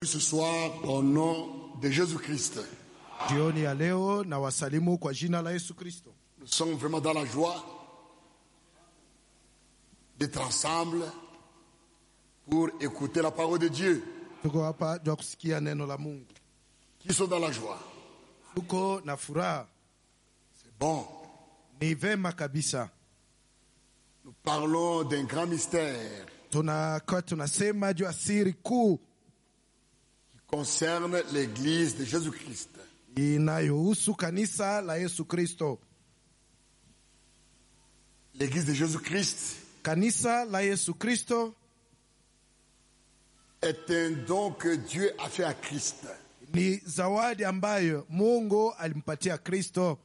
ce soir au nom de Jésus-Christ. Jioni ya leo na wasalimu kwa jina la Yesu Kristo. Nous sommes vraiment dans la joie d'être ensemble pour écouter la parole de Dieu. Tuko hapa jua kusikia neno la Mungu. Qui sont dans la joie? Tuko na furaha. C'est bon. Ni vema kabisa. Nous parlons d'un grand mystère Tunasema juu ya siri kuu qui concerne l'église de Jésus-Christ. inayohusu kanisa la Yesu Kristo. L'église de Jésus-Christ Kanisa la Yesu Kristo est un don que Dieu a fait à Christ. ni zawadi ambayo Mungu alimpatia Kristo.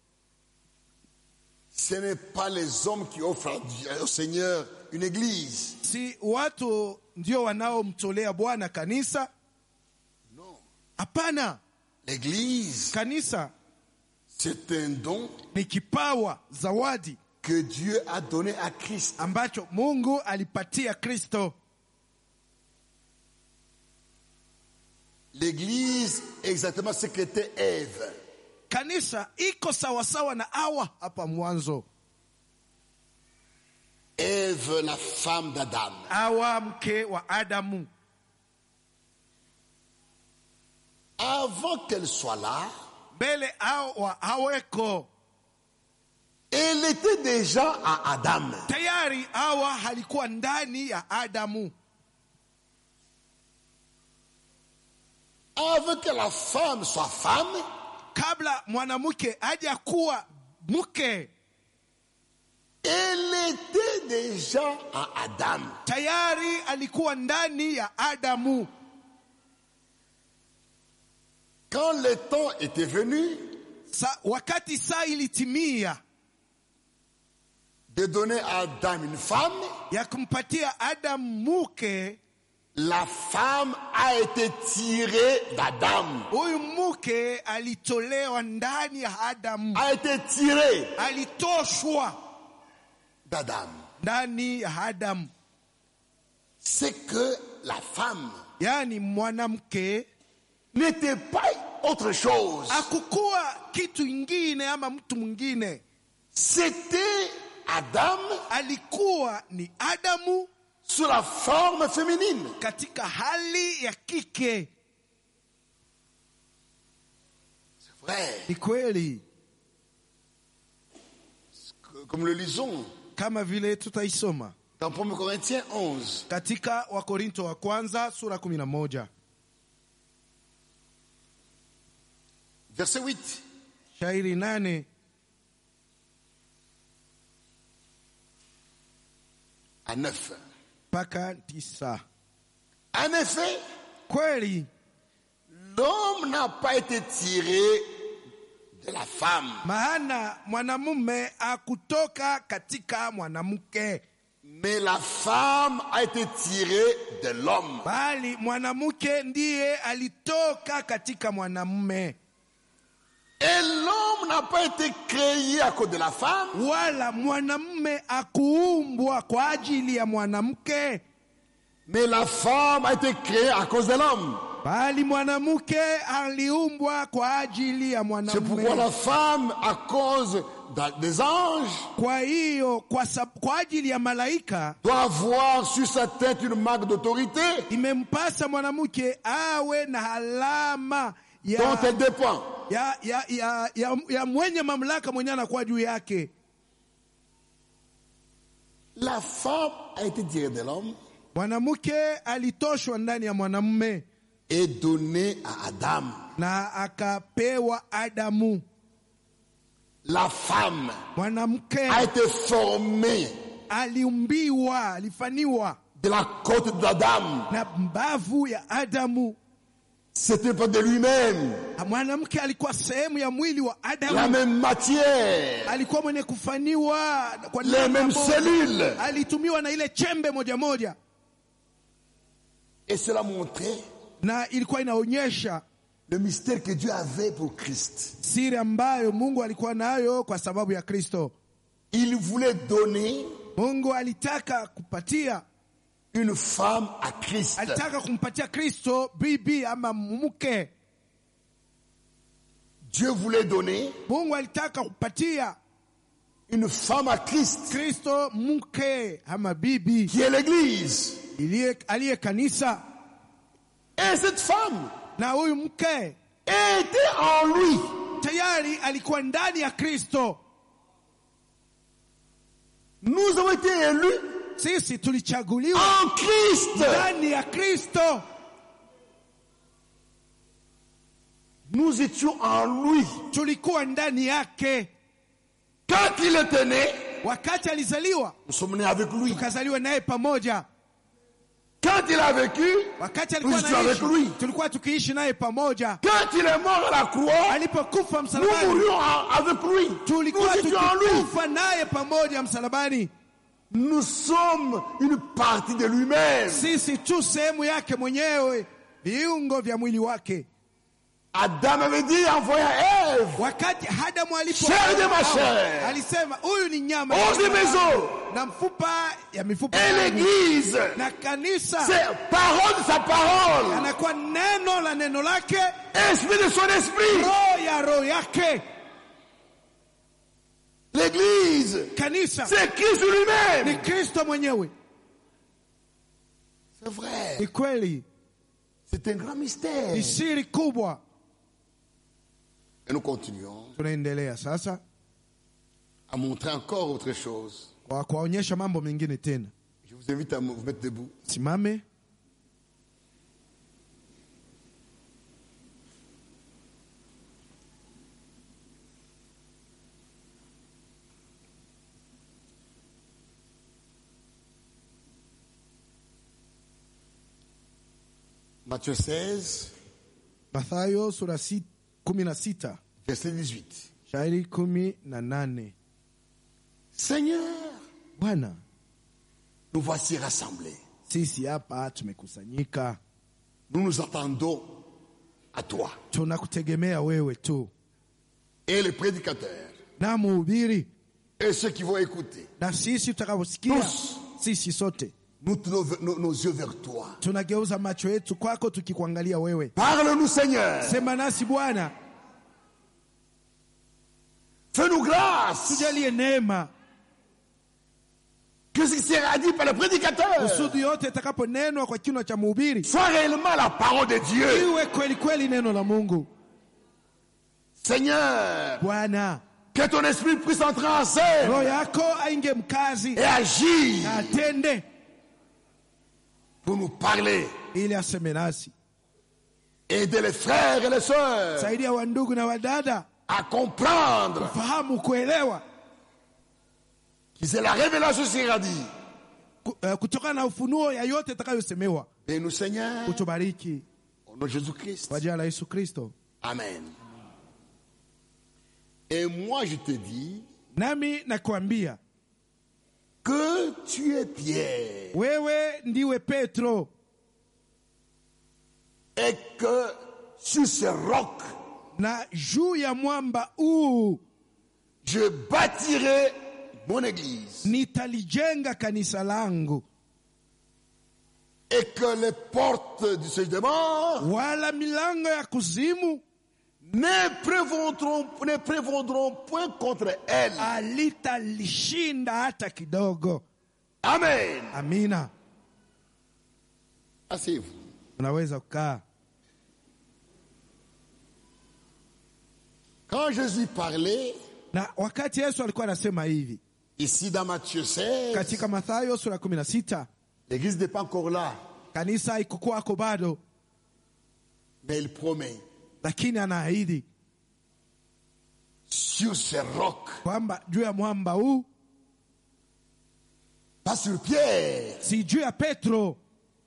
Ce n'est pas les hommes qui offrent au Seigneur une église. Si watu ndio wanaomtolea Bwana kanisa? Non. Hapana. L'église, Kanisa c'est un don ni kipawa, zawadi que Dieu a donné à Christ. ambacho Mungu alipatia Kristo. L'église, exactement ce qu'était Ève. Kanisa iko sawasawa na Hawa hapa mwanzo. Ève, la femme d'Adam. Hawa mke wa Adamu. Avant qu'elle soit là, Mbele Hawa haweko. elle était déjà à Adam. Tayari Hawa halikuwa ndani ya Adamu. Avant que la femme soit femme, Kabla mwanamke haja kuwa mke, elle était déjà à Adam. tayari alikuwa ndani ya Adamu. Quand le temps était venu Wakati saa ilitimia de donner à Adam une femme, ya kumpatia Adamu mke, la femme a été tirée d'Adam. huyu mke alitolewa ndani ya Adamu. A été tirée Alitoshwa d'Adam. ndani ya Adamu. C'est que la femme Yani mwanamke n'était pas autre chose. hakukuwa kitu ingine ama mtu mwingine. C'était Adam Alikuwa ni Adamu sous la forme féminine. katika hali ya kike. C'est vrai. Ni kweli, Comme le lisons kama vile tutaisoma dans 1 Corinthiens 11. katika Wakorinto wa kwanza sura 11 Verset 8 shairi 8 à 9. mpaka 9. En effet, Kweli l'homme n'a pas été tiré de la femme, maana mwanamume akutoka katika mwanamke, mais la femme a été tirée de l'homme. bali mwanamke ndiye alitoka katika mwanamume. Et l'homme n'a pas été créé à cause de la femme, Wala mwanamume akuumbwa kwa ajili ya mwanamke, mais la femme a été créée à cause de l'homme. bali mwanamke aliumbwa kwa ajili ya C'est pourquoi mwanamume. la femme, à cause des anges, Kwa hiyo kwa ajili ya malaika doit avoir sur sa tête une marque d'autorité imempasa mwanamke awe na alama dont elle dépend. ya mwenye mamlaka mwenye anakuwa juu yake. La femme a été tirée de l'homme Mwanamke alitoshwa ndani ya mwanamume et donnée à Adam. na akapewa Adamu. La femme Mwanamke a été formée aliumbiwa, alifaniwa de la côte d'Adam. na mbavu ya Adamu. C'était pas de lui-même. Mwanamke alikuwa sehemu ya mwili wa La Adamu, même matière, alikuwa mwenye kufaniwa kwa les namna mêmes moja. cellules. Alitumiwa na ile chembe moja moja, Et cela montrait na ilikuwa inaonyesha le mystère que Dieu avait pour Christ. siri ambayo Mungu alikuwa nayo kwa sababu ya Kristo. Il voulait donner Mungu alitaka kupatia une femme à Christ. Alitaka kumpatia Kristo bibi ama mke. Dieu voulait donner Mungu alitaka kupatia une femme à Christ, Kristo mke ama bibi, qui est l'église. aliye kanisa. Et cette femme Na huyu mke était en lui. tayari alikuwa ndani ya Kristo. Nous avons été élus Sisi tulichaguliwa en Christ. ndani ya Kristo. Nous étions en lui. Tulikuwa ndani yake. Quand il était né, Wakati alizaliwa, nous sommes nés avec lui. tukazaliwa naye pamoja. Quand il a vécu, Wakati nous alikuwa étions avec lui. anaishi, tulikuwa tukiishi naye pamoja. Quand il est mort à la croix, Alipokufa nous msalabani, mourions avec lui. Nous tulikuwa étions en lui. tukikufa naye pamoja msalabani. Nous sommes une partie de lui-même. Sisi tu sehemu yake mwenyewe, viungo vya mwili wake. Adam avait dit en voyant Ève, Wakati Adamu chair de ma chair, alisema huyu ni nyama os de mes os, na mfupa ya mifupa et yangu. l'église, Na kanisa c'est parole de sa parole, anakuwa neno la neno lake, esprit de son esprit. roho ya roho yake. L'église, Kanisa c'est Christ ni lui-même. Kristo mwenyewe. C'est vrai. Ni kweli, C'est un grand mystère. ni siri kubwa. Et nous continuons Tunaendelea sasa à montrer encore autre chose. kwa kuonyesha mambo mengine tena. Je vous invite à vous mettre debout. Simame. Matthieu 16, Mathayo sura 16 verset 18. shairi 18. Seigneur, Bwana, nous voici rassemblés. sisi hapa tumekusanyika, Nous nous attendons à toi. tunakutegemea wewe tu, Et les prédicateurs, na mhubiri, et ceux qui vont écouter, na sisi tutakaposikia. Tous. Sisi sote nous tournons nos yeux vers toi. tunageuza macho yetu kwako tukikuangalia wewe. Parle-nous, Seigneur. Sema nasi Bwana, Fais-nous grâce. tujalie neema, Que ce qui sera dit par le prédicateur kusudi yote itakaponenwa kwa kinywa cha mhubiri soit réellement la parole de Dieu. iwe kweli kweli neno la Mungu. Seigneur, Bwana, que ton esprit puisse entrer en scène roho yako ainge mkazi et agir na atende pour nous parler. ili aseme nasi. Aider les frères et les sœurs Saidia wandugu na wadada à comprendre fahamu, kuelewa que c'est la révélation qui sera dit. kutokana na ufunuo ya yote itakayosemewa. Et nous, Seigneur, Utubariki au nom de Jésus-Christ. kwa jina la Yesu Kristo. Amen. Et moi, je te dis Nami nakuambia que tu es Pierre wewe ndiwe Petro, et que sur ce roc, na juu ya mwamba huu je bâtirai mon église nitalijenga kanisa langu, et que les portes du séjour des morts wala milango ya kuzimu ne prévaudront point contre elle. alitalishinda hata kidogo. Amen. Amina. Asseyez-vous. Unaweza kukaa. Quand Jésus parlait, Na wakati Yesu alikuwa anasema hivi ici dans Matthieu 16, katika Mathayo sura 16, l'église n'est pas encore là, kanisa haikukuwako bado, mais il promet, lakini anaahidi sur ce roc, kwamba juu ya mwamba huu, pas sur Pierre, si juu ya Petro,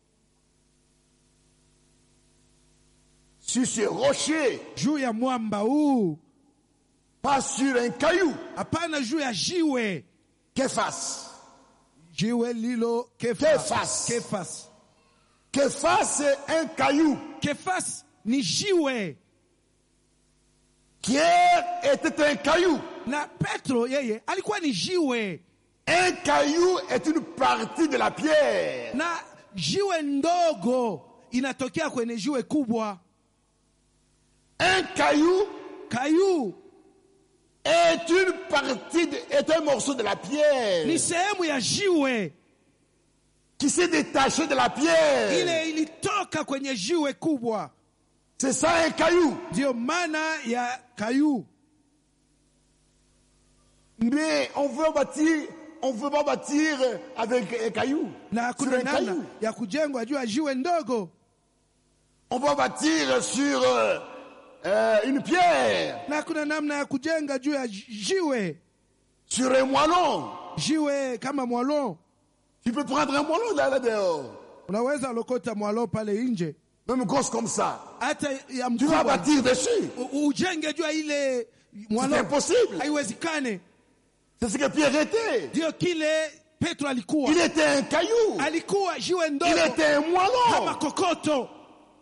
sur ce rocher, juu ya mwamba huu, pas sur un caillou. hapana juu ya jiwe. Képhas. Jiwe lilo Kefas. Kefas. Képhas, c'est un caillou. Kefas ni jiwe, Pierre était un caillou. na Petro yeye alikuwa ni jiwe, Un caillou est une partie de la pierre. na jiwe ndogo inatokea kwenye jiwe kubwa. Un caillou Caillou est une partie, est un morceau de la pierre ni sehemu ya jiwe qui s'est détaché de la pierre. ile ilitoka kwenye jiwe kubwa. C'est ça un caillou. Ndio maana ya caillou. Mais on veut pas bâtir avec un caillou. Na Sur kuna un namna caillou. ya kujengwa juu ya jiwe ndogo. On va bâtir sur une pierre, Na kuna namna ya kujenga juu ya jiwe. sur un moellon. Jiwe kama mwalon. Tu peux prendre un moellon là dehors, Unaweza lokota mwalon pale nje. même grosse comme ça. Hata ya Tu vas mkubwa. bâtir dessus. Ujenge juu ya ile C'est mwalon. impossible. Haiwezekane. C'est ce que Pierre était. Ndio kile Petro alikuwa. Il était un caillou. Alikuwa jiwe Il ndogo était un kama moellon. kokoto.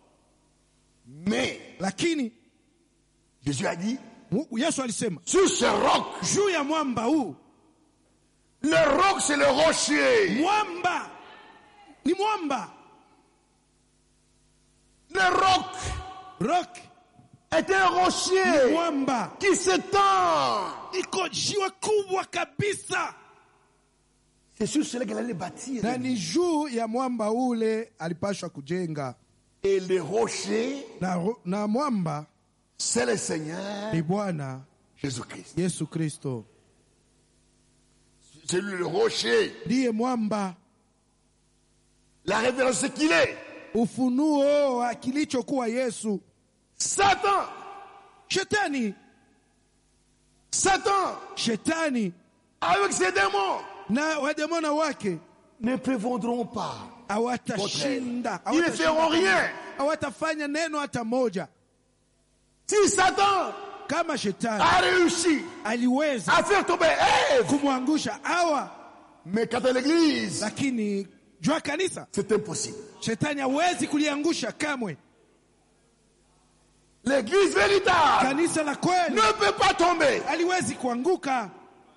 Mais Lakini Jésus a dit, Yesu alisema sur ce roc, juu ya mwamba huu. le roc c'est le rocher. Mwamba ni mwamba. Le roc Rock est un rocher mwamba. qui s'étend. Iko jiwe kubwa kabisa. C'est sur cela qu'elle allait bâtir. Na ni juu ya mwamba ule alipashwa kujenga. Et le rocher, Na mwamba c'est le Seigneur ni Bwana Jésus-Christ. Yesu Kristo. C'est lui le rocher. Ndiye mwamba. La révélation c'est qu'il est. Ufunuo wa kilichokuwa Yesu. Satan, Shetani avec ses démons, na wademona wake ne prévaudront pas. hawatashinda. Ils ne feront rien. Hawatafanya neno hata moja. Si Satan Kama shetani a réussi aliweza à faire tomber Ève, kumwangusha Hawa, mais quant à l'église, lakini jua kanisa c'est impossible. shetani hawezi kuliangusha kamwe. L'église véritable Kanisa la kweli ne peut pas tomber. haliwezi kuanguka.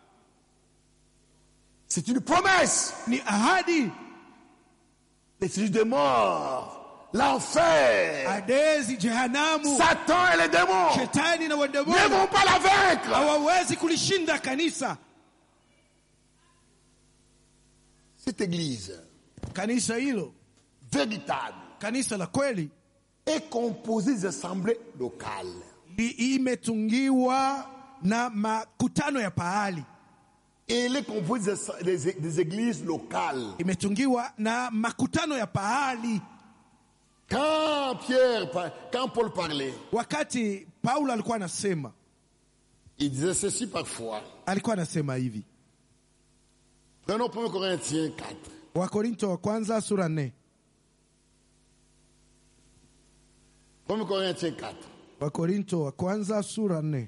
C'est une promesse. Ni ahadi. Les fils de mort, l'enfer, Adezi, jehanamu, Satan et les démons shetani na ne wademoni vont pas la vaincre. hawawezi kulishinda kanisa. Cette église Kanisa hilo, véritable kanisa la kweli, est composée des assemblées locales. imetungiwa na makutano ya pahali. Et elle est composée des églises locales. Imetungiwa na makutano ya pahali. Quand Paul parlait, Wakati Paulo alikuwa anasema, il disait ceci parfois. alikuwa anasema hivi. Prenons 1 Corinthiens 4. Wakorinto wa kwanza sura 4. 1 Corinthiens 4. Wakorinto wa kwanza sura 4.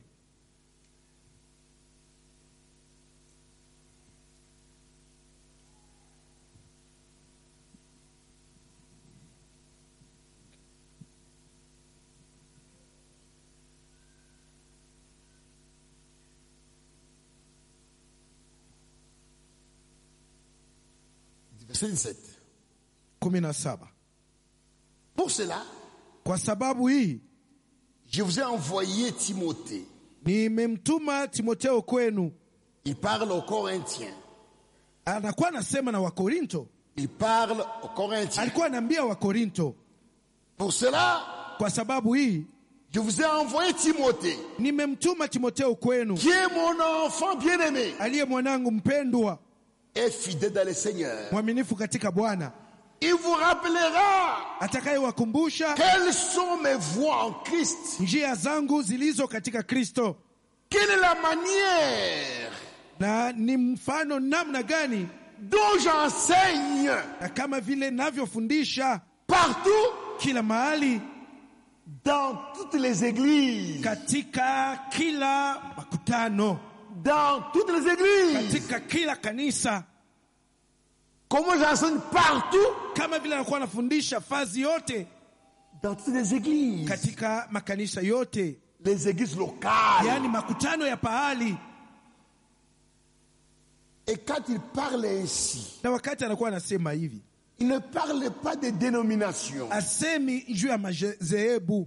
Verset 17. 17. Pour cela, Kwa sababu hii je vous ai envoyé Timothée. nimemtuma Timotheo kwenu. Il parle aux Corinthiens. Anakuwa anasema na Wakorinto. Il parle aux Corinthiens. Alikuwa anaambia Wakorinto. Pour cela, Kwa sababu hii je vous ai envoyé Timothée, nimemtuma Timotheo kwenu, qui est mon enfant bien-aimé aliye mwanangu mpendwa, et fidèle dans le Seigneur. mwaminifu katika Bwana, Il vous rappellera atakayewakumbusha quelles sont mes voies en Christ. njia zangu zilizo katika Kristo, Quelle est la manière na ni mfano namna gani, dont j'enseigne na kama vile navyofundisha partout, kila mahali, dans toutes les églises. katika kila makutano, Dans toutes les églises. katika kila kanisa. Comment j'enseigne partout? Kama vile anakuwa anafundisha fazi yote, Dans toutes les églises. katika makanisa yote, Les églises locales. yaani makutano ya pahali. Et quand il parle ainsi, Na wakati anakuwa anasema hivi, Il ne parle pas de dénomination. Asemi juu ya madhehebu.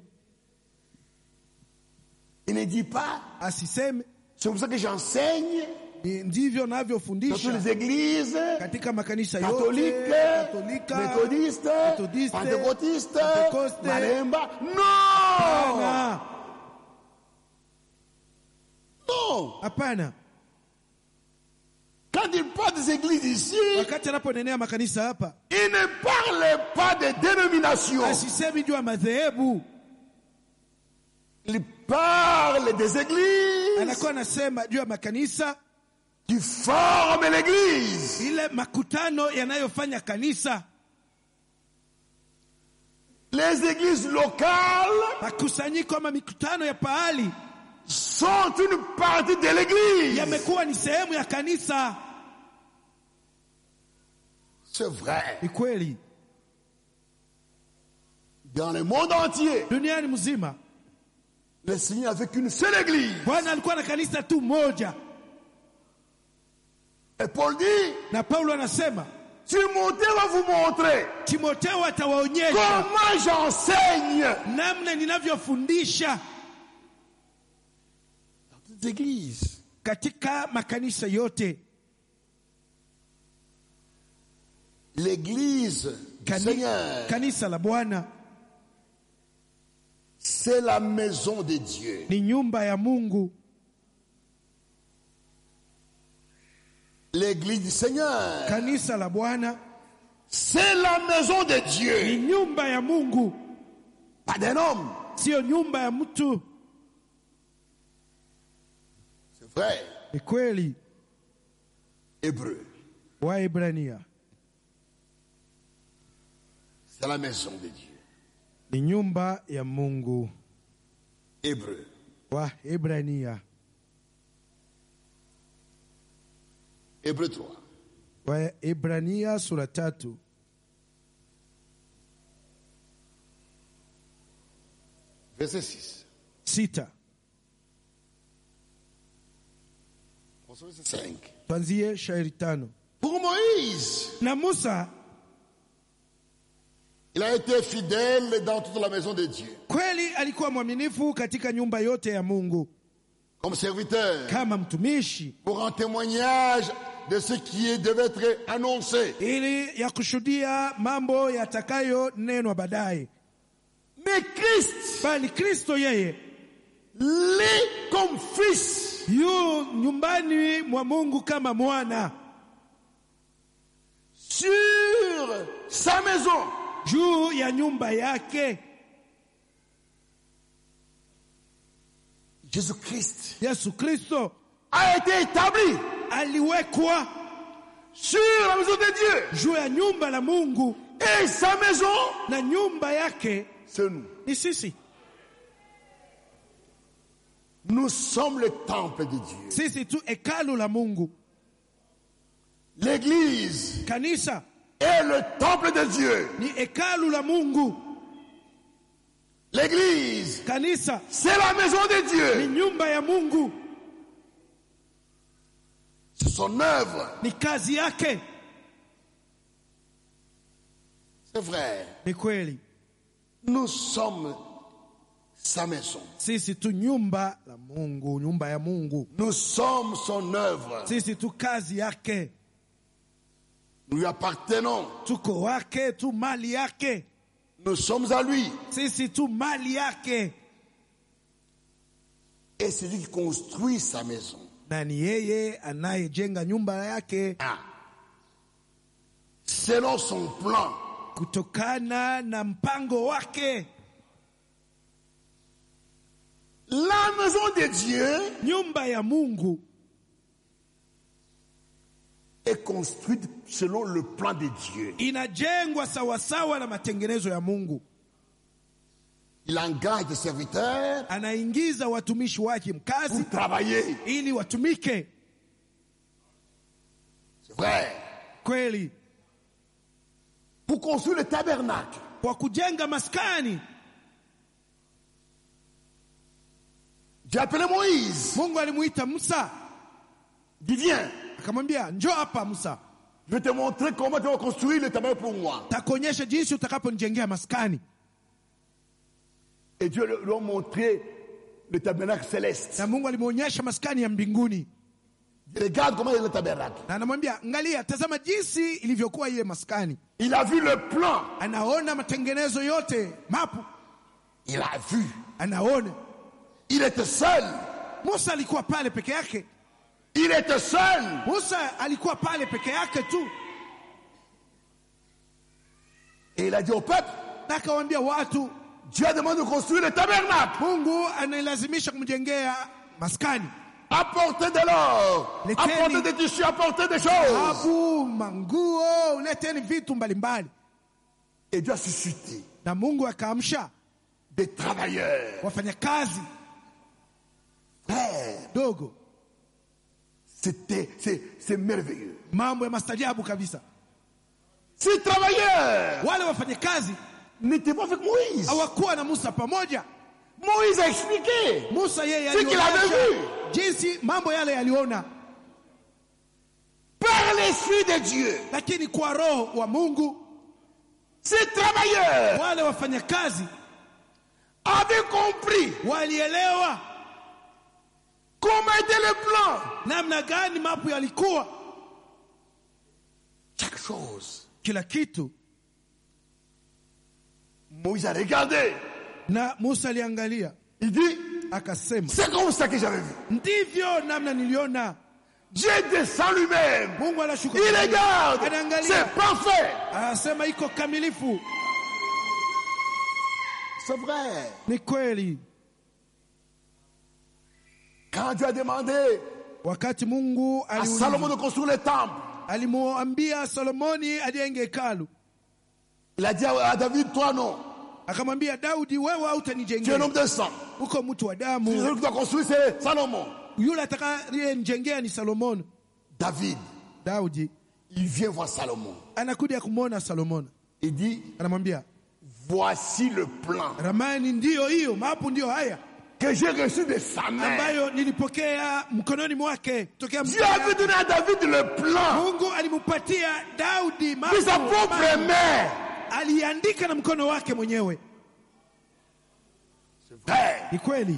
Il ne dit pas. Asiseme. C'est pour ça que j'enseigne. Ndivyo navyofundisha dans toutes les églises katika makanisa catholiques, yote, Katolika, méthodistes, pentecôtistes, Malemba. Non! Non! Hapana. Quand il parle des églises ici, wakati anaponenea makanisa hapa, il ne parle pas de dénomination. Asisemi juu ya madhehebu. Il parle des églises. Anakuwa anasema juu ya makanisa qui forment l'église. Ile makutano yanayofanya kanisa. Les églises locales, makusanyiko ama mikutano ya pahali, sont une partie de l'église. Yamekuwa ni sehemu ya kanisa. C'est vrai. Ni kweli. Dans le monde entier, duniani mzima, le Seigneur avait qu'une seule église. Bwana alikuwa na kanisa tu moja. Et Paul dit, na Paulo anasema, Timothée va vous montrer Timotheo atawaonyesha comment j'enseigne namna ninavyofundisha dans toutes les églises. Katika makanisa yote. L'église du Seigneur, kanisa la Bwana, c'est la maison de Dieu. Ni nyumba ya Mungu. L'église du Seigneur, kanisa la Bwana, c'est la maison de Dieu. Ni nyumba ya Mungu. Pas d'un homme. Sio nyumba ya mtu. C'est vrai. Ni kweli. Hébreu. Waebrania, c'est la maison de Dieu. Ni nyumba ya Mungu. Hébreu. Waebrania. Hébreu 3. Waebrania sura 3. Verset 6. 6. Verset 5. Tuanzie shairi 5. Pour Moïse, Na Musa, il a été fidèle dans toute la maison de Dieu. kweli alikuwa mwaminifu katika nyumba yote ya Mungu. Comme serviteur. Kama mtumishi. Pour un témoignage de ce qui devait être annoncé. Ili ya kushuhudia mambo yatakayo nenwa baadaye. Mais Christ, Bali Kristo yeye, l'est comme fils. yu nyumbani mwa Mungu kama mwana. Sur sa maison. Juu ya nyumba yake. Jésus-Christ, Yesu Kristo a été établi aliwekwa sur la maison de Dieu. juu ya nyumba la Mungu. Et sa maison, Na nyumba yake c'est nous. ni sisi. Nous sommes le temple de Dieu. Sisi tu hekalu la Mungu. L'église Kanisa est le temple de Dieu. ni hekalu la Mungu. L'église, Kanisa c'est la maison de ni Dieu. nyumba ya Mungu. C'est son œuvre. Ni kazi yake. C'est vrai. Ni kweli. Nous sommes sa maison. Sisi tu nyumba la Mungu, nyumba ya Mungu. Nous sommes son œuvre. Sisi tu kazi yake. Nous lui appartenons. Tuko wake, tu mali yake. Nous sommes à lui. Sisi tu mali yake. Et c'est lui qui construit sa maison. Na ni yeye anayejenga nyumba yake. Selon son plan. Kutokana na mpango wake. La maison de Dieu, nyumba ya Mungu, est construite selon le plan de Dieu. inajengwa sawasawa na matengenezo ya Mungu. Il engage des serviteurs Anaingiza watumishi wake mkazi pour travailler. ili watumike. C'est vrai. Kweli. Pour construire le tabernacle. Kwa kujenga maskani. J'ai appelé Moïse. Mungu alimuita Musa. Il dit viens. Akamwambia njoo hapa Musa. Je vais te montrer comment tu vas construire le tabernacle pour moi. Takuonyesha jinsi utakaponijengea maskani. Et Dieu lui a montré le tabernacle céleste. Na Mungu alimuonyesha maskani ya mbinguni. Regarde comment est le tabernacle. Na anamwambia, angalia, tazama jinsi ilivyokuwa ile maskani. Il a vu le plan. Anaona matengenezo yote, mapu. Il a vu. Anaona. Il était seul. Musa alikuwa pale peke yake. Il était seul. Musa alikuwa pale peke yake tu. Et il a dit au peuple, Na akawaambia watu, Dieu a demandé de construire le tabernacle. Mungu anailazimisha kumjengea maskani. Apportez de l'or, apportez des tissus, apportez des choses. Abu, manguo, leteni vitu mbalimbali. Et Dieu a suscité Na Mungu akaamsha des travailleurs. wafanyakazi dogo. C'est merveilleux. Mambo ya mastajabu kabisa. Ces travailleurs Wale wafanyakazi n'étaient pas avec Moïse. hawakuwa na Musa pamoja. Moïse a expliqué Musa yeye ce qu'il avait vu. jinsi mambo yale yaliona, Par l'Esprit de Dieu. lakini kwa roho wa Mungu Ces travailleurs wale wafanyakazi avaient compris walielewa comment était le plan. namna gani mapu yalikuwa. Chaque chose. Kila kitu. Moïse a regardé. Na Musa aliangalia. Il dit, Akasema, c'est comme ça que j'avais vu. ndivyo namna niliona. Dieu descend lui-même. Mungu anashuka. Il regarde. Anaangalia. C'est parfait. Anasema iko kamilifu. C'est vrai. Ni kweli. Quand Dieu a demandé Wakati Mungu à Salomon de construire le temple, alimuambia Solomoni ajenge hekalu, il a dit à David, toi non. akamwambia Daudi, wewe Tu es un hautanijengea. homme de sang. Uko mtu wa damu. Celui qui doit construire, c'est Salomon. Yule atakayenijengea ni Solomon. David, Daudi il vient voir Salomon. anakuja kumwona Solomon. Il dit, Anamwambia, voici le plan ramani ndiyo hiyo, mapu ndiyo haya que j'ai reçu de sa main. ambayo nilipokea mkononi mwake tokea Dieu avait donné à David le plan Mungu alimupatia Daudi de sa propre main. aliandika na mkono wake mwenyewe. C'est vrai. Ni kweli.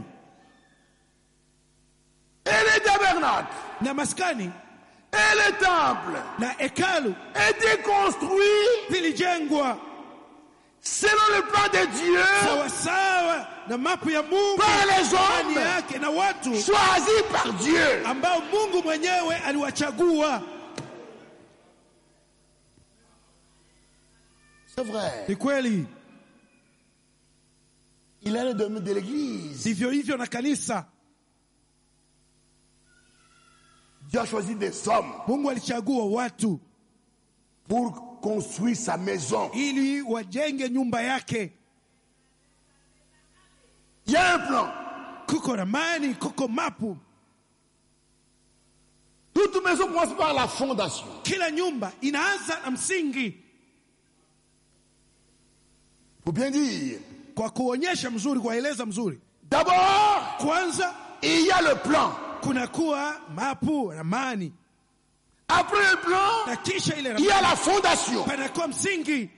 Et le tabernacle, Na maskani et le temple na hekalu étaient construits zilijengwa selon le plan de Dieu sawa sawa na mapu ya Mungu par les ndani hommes yake na watu choisis par Dieu. ambao Mungu mwenyewe aliwachagua. C'est vrai. Ni kweli. Il est le domaine de l'église. Sivyo hivyo na kanisa. Dieu a choisi des hommes Mungu alichagua watu pour construire sa maison. ili wajenge nyumba yake. Il y a un plan. Kuko ramani, kuko mapu. Toute maison commence par la fondation. Kila nyumba inaanza na msingi. Faut bien dire. Kwa kuonyesha mzuri, kueleza mzuri. D'abord, Kwanza il y a le plan. kunakuwa mapu, ramani. Après le plan, Na kisha ile il y a ramani la fondation. panakuwa msingi.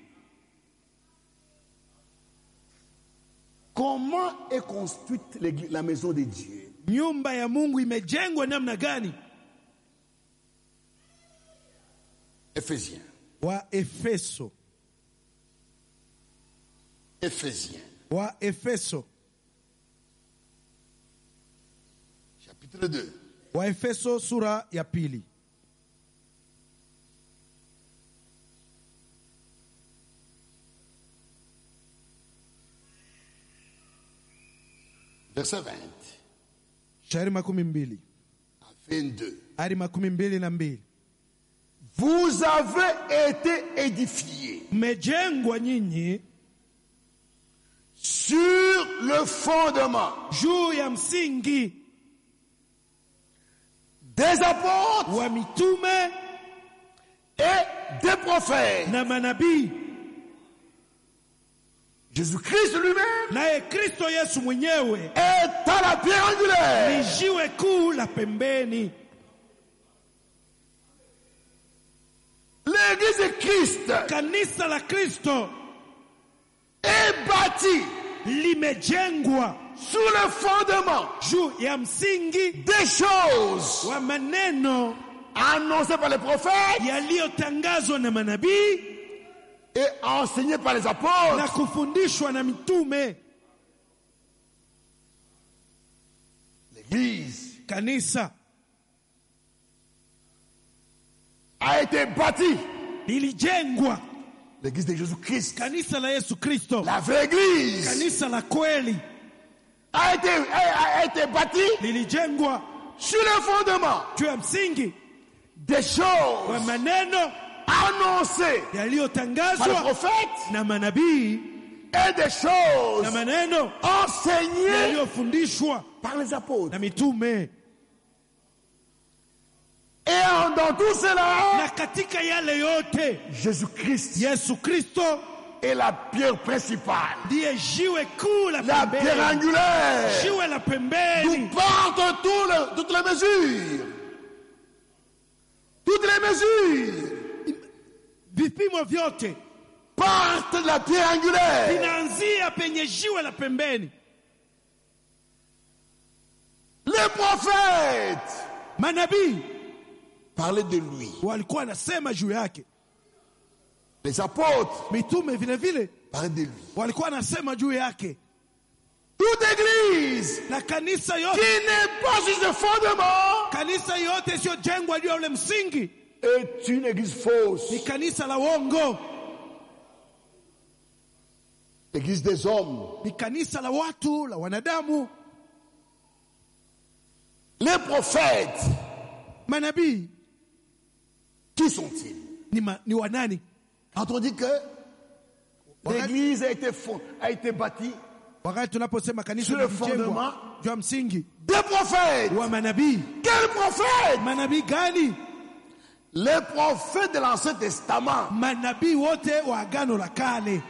Comment est construite la maison de Dieu? Nyumba ya Mungu imejengwa namna gani? Éphésiens. Wa Efeso. Éphésiens. Wa Efeso. Chapitre 2. Wa Efeso sura ya pili. Verset 20 Shairi 12 à 22. hadi 22. Vous avez été édifiés Mmejengwa nyinyi sur le fondement juu ya msingi des apôtres wa mitume et des prophètes. na manabii. Jésus-Christ lui-même Naye Kristo Yesu mwenyewe est à la pierre angulaire. ni jiwe kuu la pembeni. l'église de Christ kanisa la Kristo est bâtie limejengwa sur le fondement juu ya msingi des choses wa maneno annoncées par les prophètes yaliyotangazwa na manabii et enseignées par les apôtres. na kufundishwa na mitume. L'église Kanisa a été bâtie. lilijengwa, L'église de Jésus-Christ, kanisa la Yesu Kristo, la vraie église, kanisa la kweli a été bâtie lilijengwa sur le fondement juu ya msingi des wa choses maneno annoncées par les yaliyotangazwa prophètes na manabii et des choses na maneno enseignées yaliyofundishwa par les apôtres. na mitume. Et dans tout cela, Na katika yale yote Jésus-Christ Yesu Kristo est la pierre principale, ndiye jiwe kuu la la pierre pembeni, angulaire. jiwe la D'où pembeni, partent toutes les mesures. Toutes les mesures vipimo vyote partent de la pierre angulaire. vinaanzia penye jiwe la pembeni. Les prophètes Manabii parlaient de lui. walikuwa nasema juu yake, Les apôtres mitume vile vile parlaient de lui. walikuwa nasema juu yake, Toute église na kanisa qui yote, n'est pas sur ce fondement kanisa yote isiyojengwa juu ya ule msingi est une église fausse. ni kanisa la uongo, L'église des hommes. ni kanisa la watu, la wanadamu. Les prophètes, Manabii qui sont-ils? ni wanani? Quand on dit que l'église a été bâtie Wakati tunaposema kanisa sur le lilijengwa fondement juu ya msingi des prophètes. wa manabii, Quels prophètes? manabii gani? Les prophètes de l'Ancien Testament. Manabii wote wa Agano la Kale.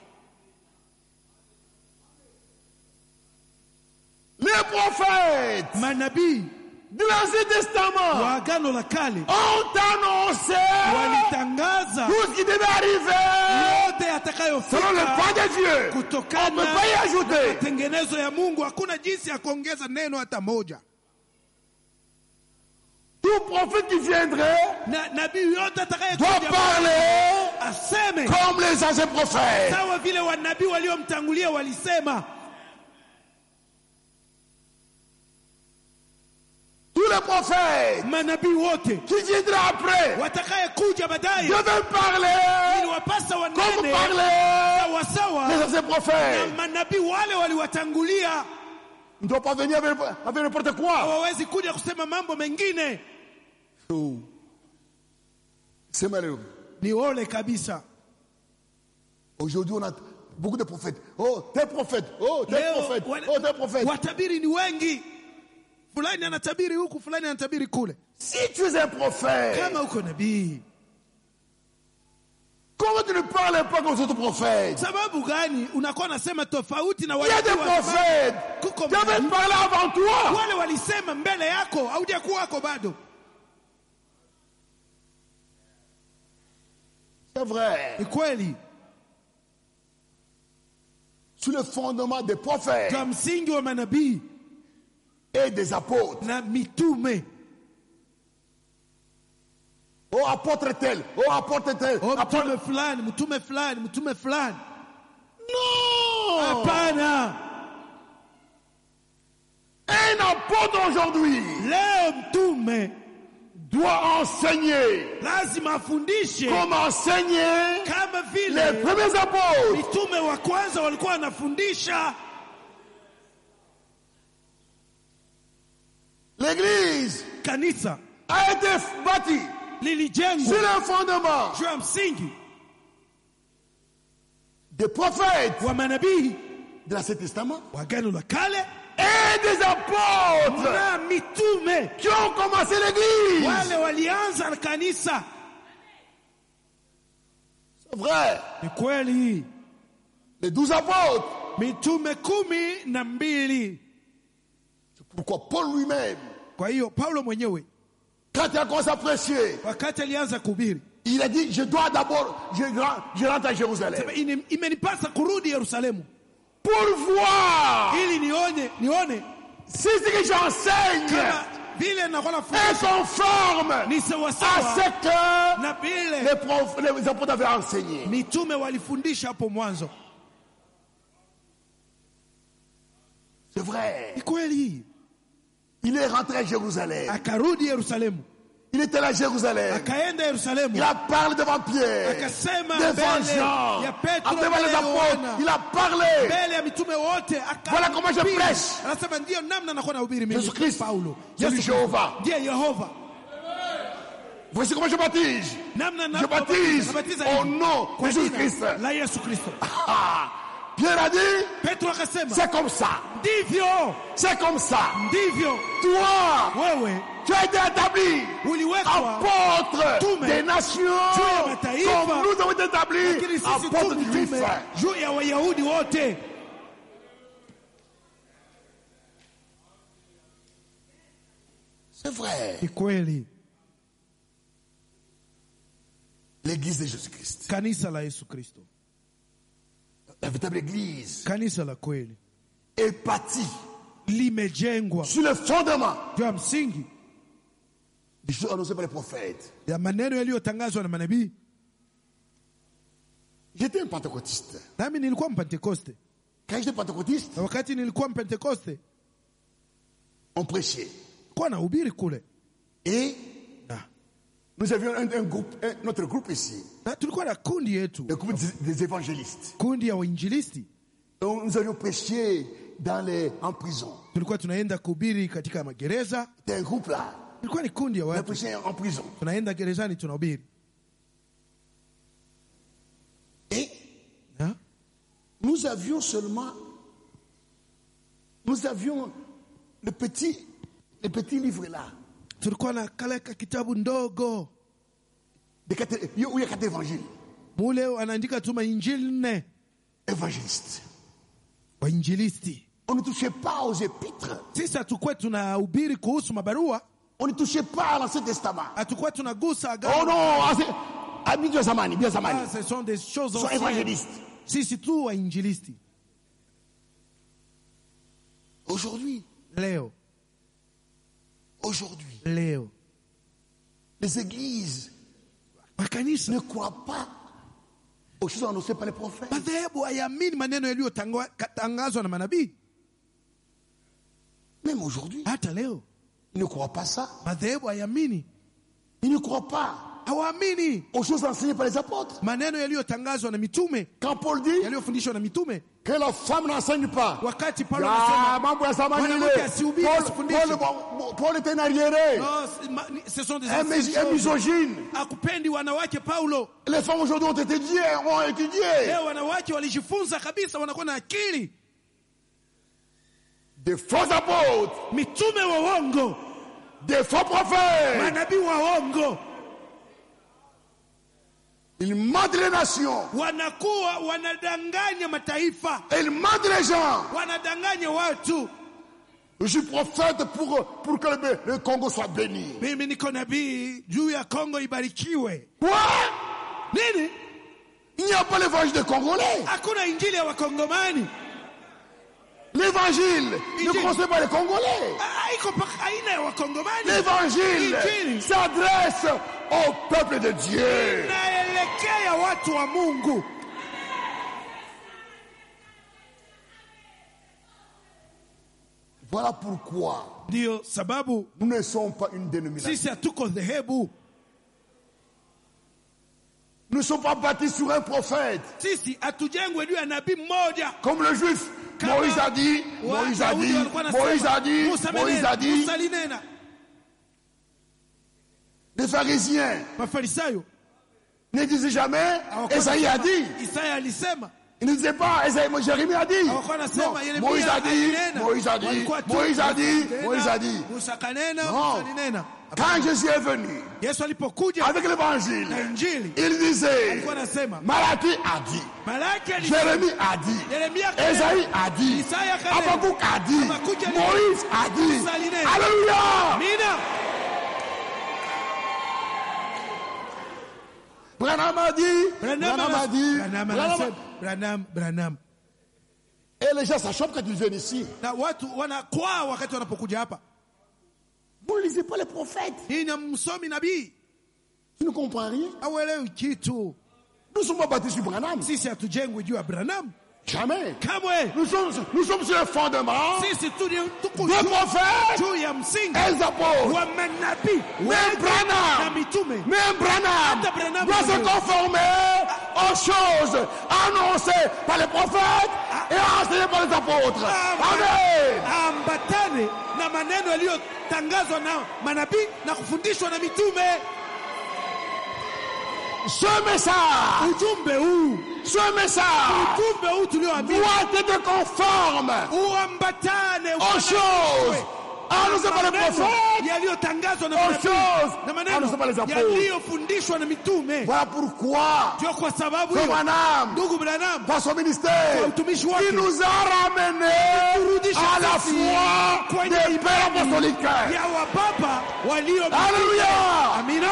Les prophètes Manabii de l'Ancien Testament wa Agano la Kale ont annoncé walitangaza tout ce qui devait arriver yote selon le yatakayofika plan de Dieu. On ne kutokana peut pas y na ajouter. matengenezo ya Mungu. Hakuna jinsi ya kuongeza neno hata moja. Tout prophète qui viendrait Na nabii yote doit atakayekuja parler aseme comme les anciens prophètes. sawa vile wanabii waliomtangulia walisema. Tous les prophètes Manabii wote qui viendraient après watakayekuja baadaye devaient parler iliwapasa comme wanene parlaient sawa sawa les anciens na prophètes. manabii wale waliwatangulia. Ils ne doivent pas venir avec n'importe quoi. Hawawezi kuja kusema mambo mengine. C'est malheureux. Ni ole kabisa. Aujourd'hui, on a beaucoup de prophètes. Oh, tel prophète. Oh, tel Leo, prophète. Oh, tel prophète. watabiri ni wengi. Fulani anatabiri huku, fulani anatabiri kule. Si tu es un prophète, Kama uko nabii, comment tu ne parles pas comme les autres prophètes? sababu gani unakuwa nasema tofauti na Il y a des prophètes Kuko qui avaient manabii parlé avant toi. wale walisema mbele yako, haujakuwako bado. C'est vrai. Ni kweli. Sur le fondement des prophètes Kwa msingi wa manabii et des apôtres. na mitume. Oh, apôtre tel. Oh, apôtre tel. O Apôtre... mtume fulani, mtume fulani, mtume fulani. Non. Hapana. Un apôtre aujourd'hui Leo mtume doit enseigner lazima afundishe comme enseigner kama les vile premiers apôtres. mitume wa kwanza walikuwa wanafundisha. L'église Kanisa a été bâtie sur lilijengwa le fondement juu ya msingi des prophètes wa manabii de l'Ancien Testament wa Agano la Kale et des apôtres na mitume qui ont commencé l'église. wale walianza kanisa. C'est vrai. Ni kweli. Les 12 apôtres. Mitume 12. C'est pourquoi Paul lui-même, Kwa hiyo Paulo mwenyewe quand il a commencé à prêcher, wakati alianza kuhubiri Il a dit, je dois d'abord, je rentre à Jérusalem. Imenipasa kurudi Yerusalemu Pour voir ili nione si ce que j'enseigne kama vile nakuwa est nafundisha conforme ni à sawasawa ce que na vile les apôtres avaient enseigné. mitume walifundisha hapo mwanzo. C'est vrai. Ni kweli. Il est rentré à Jérusalem. Akarudi Yerusalemu. Il était là à Jérusalem. Akaenda Yerusalemu. Il a parlé devant Pierre, Akasema devant mbele Jean, ya Petro, devant mbele les ya apôtres. Yohana. Il a parlé. Mbele ya mitume wote Voilà comment je prêche. Anasema ndio namna nakuwa nahubiri mimi. Jésus Christ, Paulo. c'est lui Jéhovah. Ndiye Yehova. Voici comment je baptise. Namna Je baptise nabatiza au hivi. nom de Kwa Jésus jina Christ. la Yesu Kristo. Pierre a dit, Petro akasema c'est comme ça. ndivyo, C'est comme ça. ndivyo Toi, wewe tu as été établi uliwekwa, apôtre Tume. des nations, Juu ya mataifa. comme nous avons été établis lakini sisi tu apôtres juifs. mitume juu ya Wayahudi wote. C'est vrai. Ni kweli. L'église de Jésus-Christ, Kanisa la Yesu Kristo, la véritable église, kanisa la kweli est bâtie limejengwa sur le fondement juu ya msingi des choses annoncées par les prophètes. ya maneno yaliyotangazwa na manabii. J'étais un pentecôtiste. Nami nilikuwa Mpentekoste, Quand j'étais pentecôtiste, na wakati nilikuwa Mpentekoste on prêchait. kwa nahubiri kule Et na, nous avions un groupe, notre groupe ici, na tulikuwa na kundi yetu, le groupe des évangélistes. kundi ya wainjilisti. Donc, nous avions prêché en prison. Tulikuwa tunaenda kuhubiri katika magereza. C'était un groupe là. Ilikuwa ni kundi ya On a watu, prêché en prison. tunaenda gerezani tunahubiri. Et Na, nous avions le petit livre là, tulikuwa na kale ka kitabu ndogo où il y a 4 évangiles. mule anaandika tu mainjili 4 Évangélistes. wainjilisti. On ne touchait pas aux épîtres. Sisi hatukuwa tunahubiri kuhusu mabarua, On ne touchait pas à l'Ancien Testament. hatukuwa tunagusa Oh agano. non, bien zamani. Ah, ce sont des choses Ils sont anciennes. évangélistes. Sisi tu wainjilisti. Aujourd'hui, Leo les églises makanisa, ne croient pas aux choses annoncées par les prophètes. madhehebu hayamini maneno yaliyotangazwa na manabii. Même aujourd'hui, Hata leo ils ne croient pas ça. madhehebu hayamini, Ils ne croient pas hawaamini aux choses enseignées par les apôtres. maneno yaliyotangazwa na mitume, Quand Paul dit yaliyofundishwa na mitume. que la femme n'enseigne pas, Wakati Paulo anasema mambo ya zamani mwanamke ile. asihubiri, asifundishe. Paul était un arriéré, non, ce sont des un anciennes choses. misogyne. Akupendi wanawake Paulo. Les femmes aujourd'hui ont étudié. Leo wanawake walijifunza kabisa, wanakuwa na akili. Des faux apôtres, Mitume wa uongo, des faux prophètes. manabii wa uongo Ils mentent les nations. wanakuwa wanadanganya mataifa, Ils mentent les gens. wanadanganya watu. Je suis prophète pour que le Congo soit béni. Mimi niko nabii juu ya Kongo ibarikiwe. Quoi? Nini? Il n'y a pas l'évangile des Congolais. Hakuna injili ya Wakongomani. L'évangile ne concerne pas les Congolais. Haiko aina ya Wakongomani. L'évangile Injili s'adresse au peuple de Dieu. inaelekea watu wa Mungu. Voilà pourquoi Ndio sababu nous ne sommes pas une dénomination. sisi hatuko dhehebu. Nous ne sommes pas bâtis sur un prophète. Sisi hatujengwe juu ya nabii mmoja. Comme le juif. Kama Moïse a dit, Moïse a dit, Moïse a dit, Moïse a dit. Musa alinena. Les pharisiens Mafarisayo ne disaient jamais, Esaïe a dit. Isaya alisema. Ils ne disaient pas, Jérémie a dit. Hawakuwa nasema Non, Yeremia Moïse a dit, alinena. Moïse a dit, Walikuwa tu Moïse a dit, Tena, Moïse a dit. Musa kanena, Non. Musa alinena. Quand Jésus est venu Yesu alipokuja avec l'évangile, na injili il disait, alikuwa anasema, Malaki a dit, Malaki alisema, Jérémie a dit, Yeremia kanena, Esaïe a dit, Isaya kanena, Habakkuk a dit, Habakkuk alinena, Moïse a dit. Musa alinena. Alléluia! Amina. Branham a dit. Branham. Et les gens s'achoppent quand ils viennent ici. Na watu wanakwaa wakati wanapokuja hapa. Vous ne lisez pas les prophètes. Hii ni msomi nabii. Tu ne comprends rien. Hauelewi kitu. Nous sommes pas bâtis sur Branham. Sisi hatujengwi juu ya Branham. Jamais. Kamwe. Nous sommes sur le fondement Sisi tuko des prophètes juu ya msingi et des apôtres. wa manabii. Mais Branham doit se conformer aux choses annoncées par les prophètes et enseignées par les apôtres. Amen. Ambatane na maneno yaliyotangazwa na manabii na kufundishwa na mitume. Ce message doit être conforme aux choses annoncées par les prophètes, aux choses annoncées par les apôtres. Voilà pourquoi Branham, par son ministère, il nous a ramenés à la foi des pères apostoliques. Alléluia. Amina.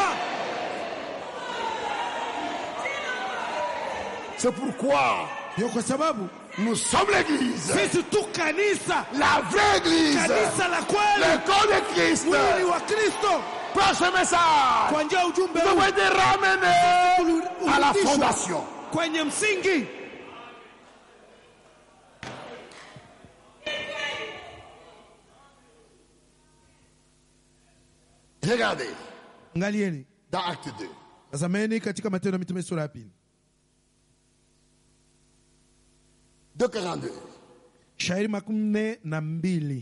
C'est pourquoi nous sommes l'église, la vraie église, le corps de Christ. Par ce message, nous devons être ramenés à la fondation. Regardez dans Acte 2. Tazameni katika Matendo ya Mitume sura ya 2. 2:42. Shairi 42.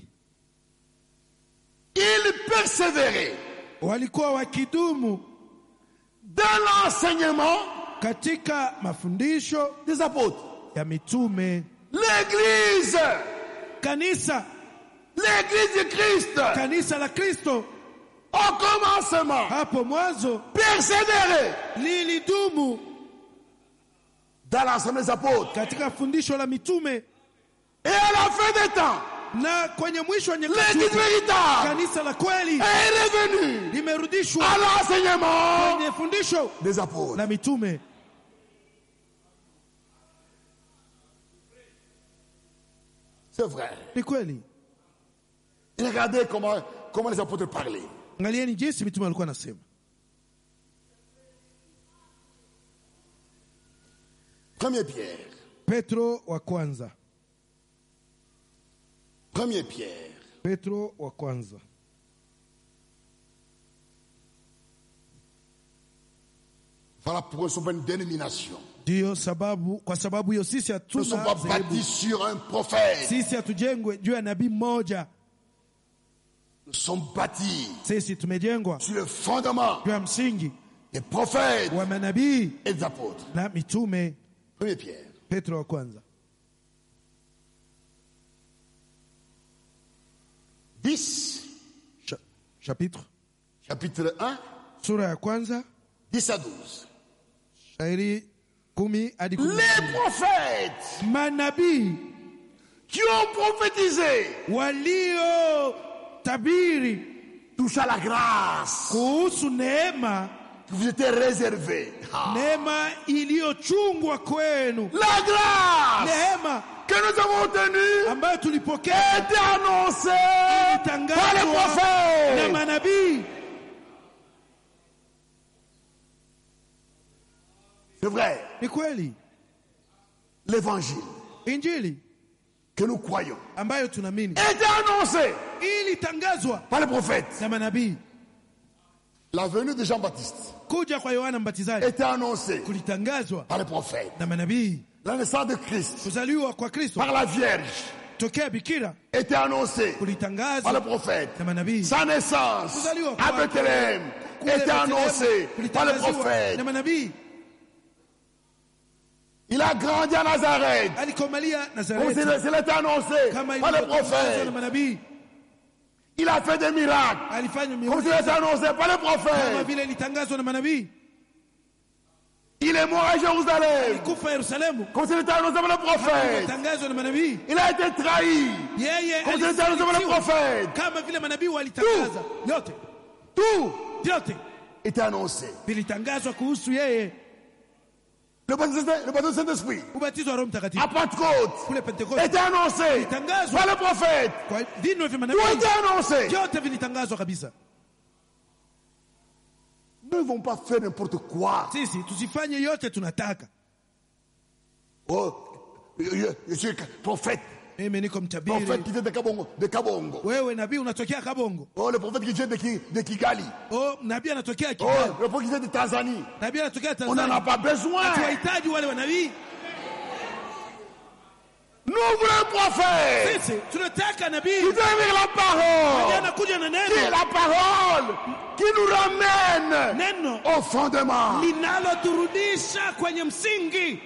Ils persévéraient walikuwa wakidumu dans l'enseignement katika mafundisho des apôtres. ya mitume. L'église, Kanisa, l'église de Christ, kanisa la Kristo au commencement, hapo mwanzo persévérait lilidumu dans l'enseignement des apôtres. katika fundisho la mitume. Et à la fin des temps, Na kwenye mwisho wa nyakati l'église véritable kanisa la kweli est revenue limerudishwa à l'enseignement kwenye fundisho des apôtres. la mitume. C'est vrai. Ni kweli. Regardez comment les apôtres parlaient. Angalieni jinsi mitume walikuwa nasema. Premier Pierre. Petro wa kwanza. Premier Pierre. Petro wa kwanza. Voilà pourquoi nous sommes une dénomination. Ndio sababu, kwa sababu hiyo sisi Nous ne sommes pas hatuna bâtis sur un prophète. sisi hatujengwe juu ya nabii mmoja. Nous sommes bâtis Sisi tumejengwa sur le fondement juu ya msingi des prophètes wa manabii et des apôtres. na mitume. Premier Pierre. Petro wa kwanza 10, chapitre 1, sura ya kwanza 10 à 12. shairi 10 hadi 12. Les prophètes Manabii qui ont prophétisé walio tabiri touchent à la grâce kuhusu neema, qui vous était réservée. neema iliyochungwa kwenu. La grâce Neema que nous avons obtenue ambayo tulipokea était annoncée par les ilitangazwa na prophètes. manabii. C'est vrai. Ni kweli. L'évangile Injili que nous croyons ambayo tunaamini était annoncé ilitangazwa par les prophètes. na manabii. La venue de Jean-Baptiste Kuja kwa Yohana Mbatizaji était annoncée kulitangazwa par les prophètes. na manabii. La naissance de Christ Kuzaliwa kwa Kristo par la Vierge tokea bikira était annoncée par les kulitangazwa prophètes. na manabii. Sa naissance à Bethléem était annoncée par les prophètes. na manabii. Il a grandi à Nazareth. Alikomalia Comme Nazareti s'il était annoncé kama par les ilivyotangazwa prophètes. na manabii. Il a fait des miracles. Alifanya Comme s'il était miujiza annoncé par les kama prophètes. vile ilitangazwa na manabii. Il est mort à Jérusalem. Alikufa Yerusalemu Comme s'il était annoncé par les prophètes. ilitangazwa na manabii. Il a été trahi. Yeye Comme s'il était annoncé par les alisalitiwa prophètes. kama vile manabii walitangaza. Yote Tout yote était annoncé. vilitangazwa kuhusu yeye. Le baptême du Saint-Esprit ubatizo wa Roho Mtakatifu à Pentecôte kule Pentekoste était annoncé par le prophète. kwa vinywa vya manabii, Tout était annoncé. vyote vilitangazwa kabisa. Nous ne vont pas faire n'importe quoi. Sisi tusifanye yote tunataka. Oh, je suis prophète. Mimi niko mtabiri. Prophète qui vient de Kabongo. Wewe nabii unatokea Kabongo. Oh, le prophète qui vient de Kigali. Oh, nabii anatokea Oh, Kigali. le prophète qui vient de Tanzanie. Nabii anatokea On n'en Tanzania. a pas besoin. Tunahitaji wale wanabii. Nous voulons un prophète Sisi tunataka nabii. qui vient avec la parole. Anakuja na Qui est neno. la parole qui nous ramène Neno au fondement. linaloturudisha kwenye msingi.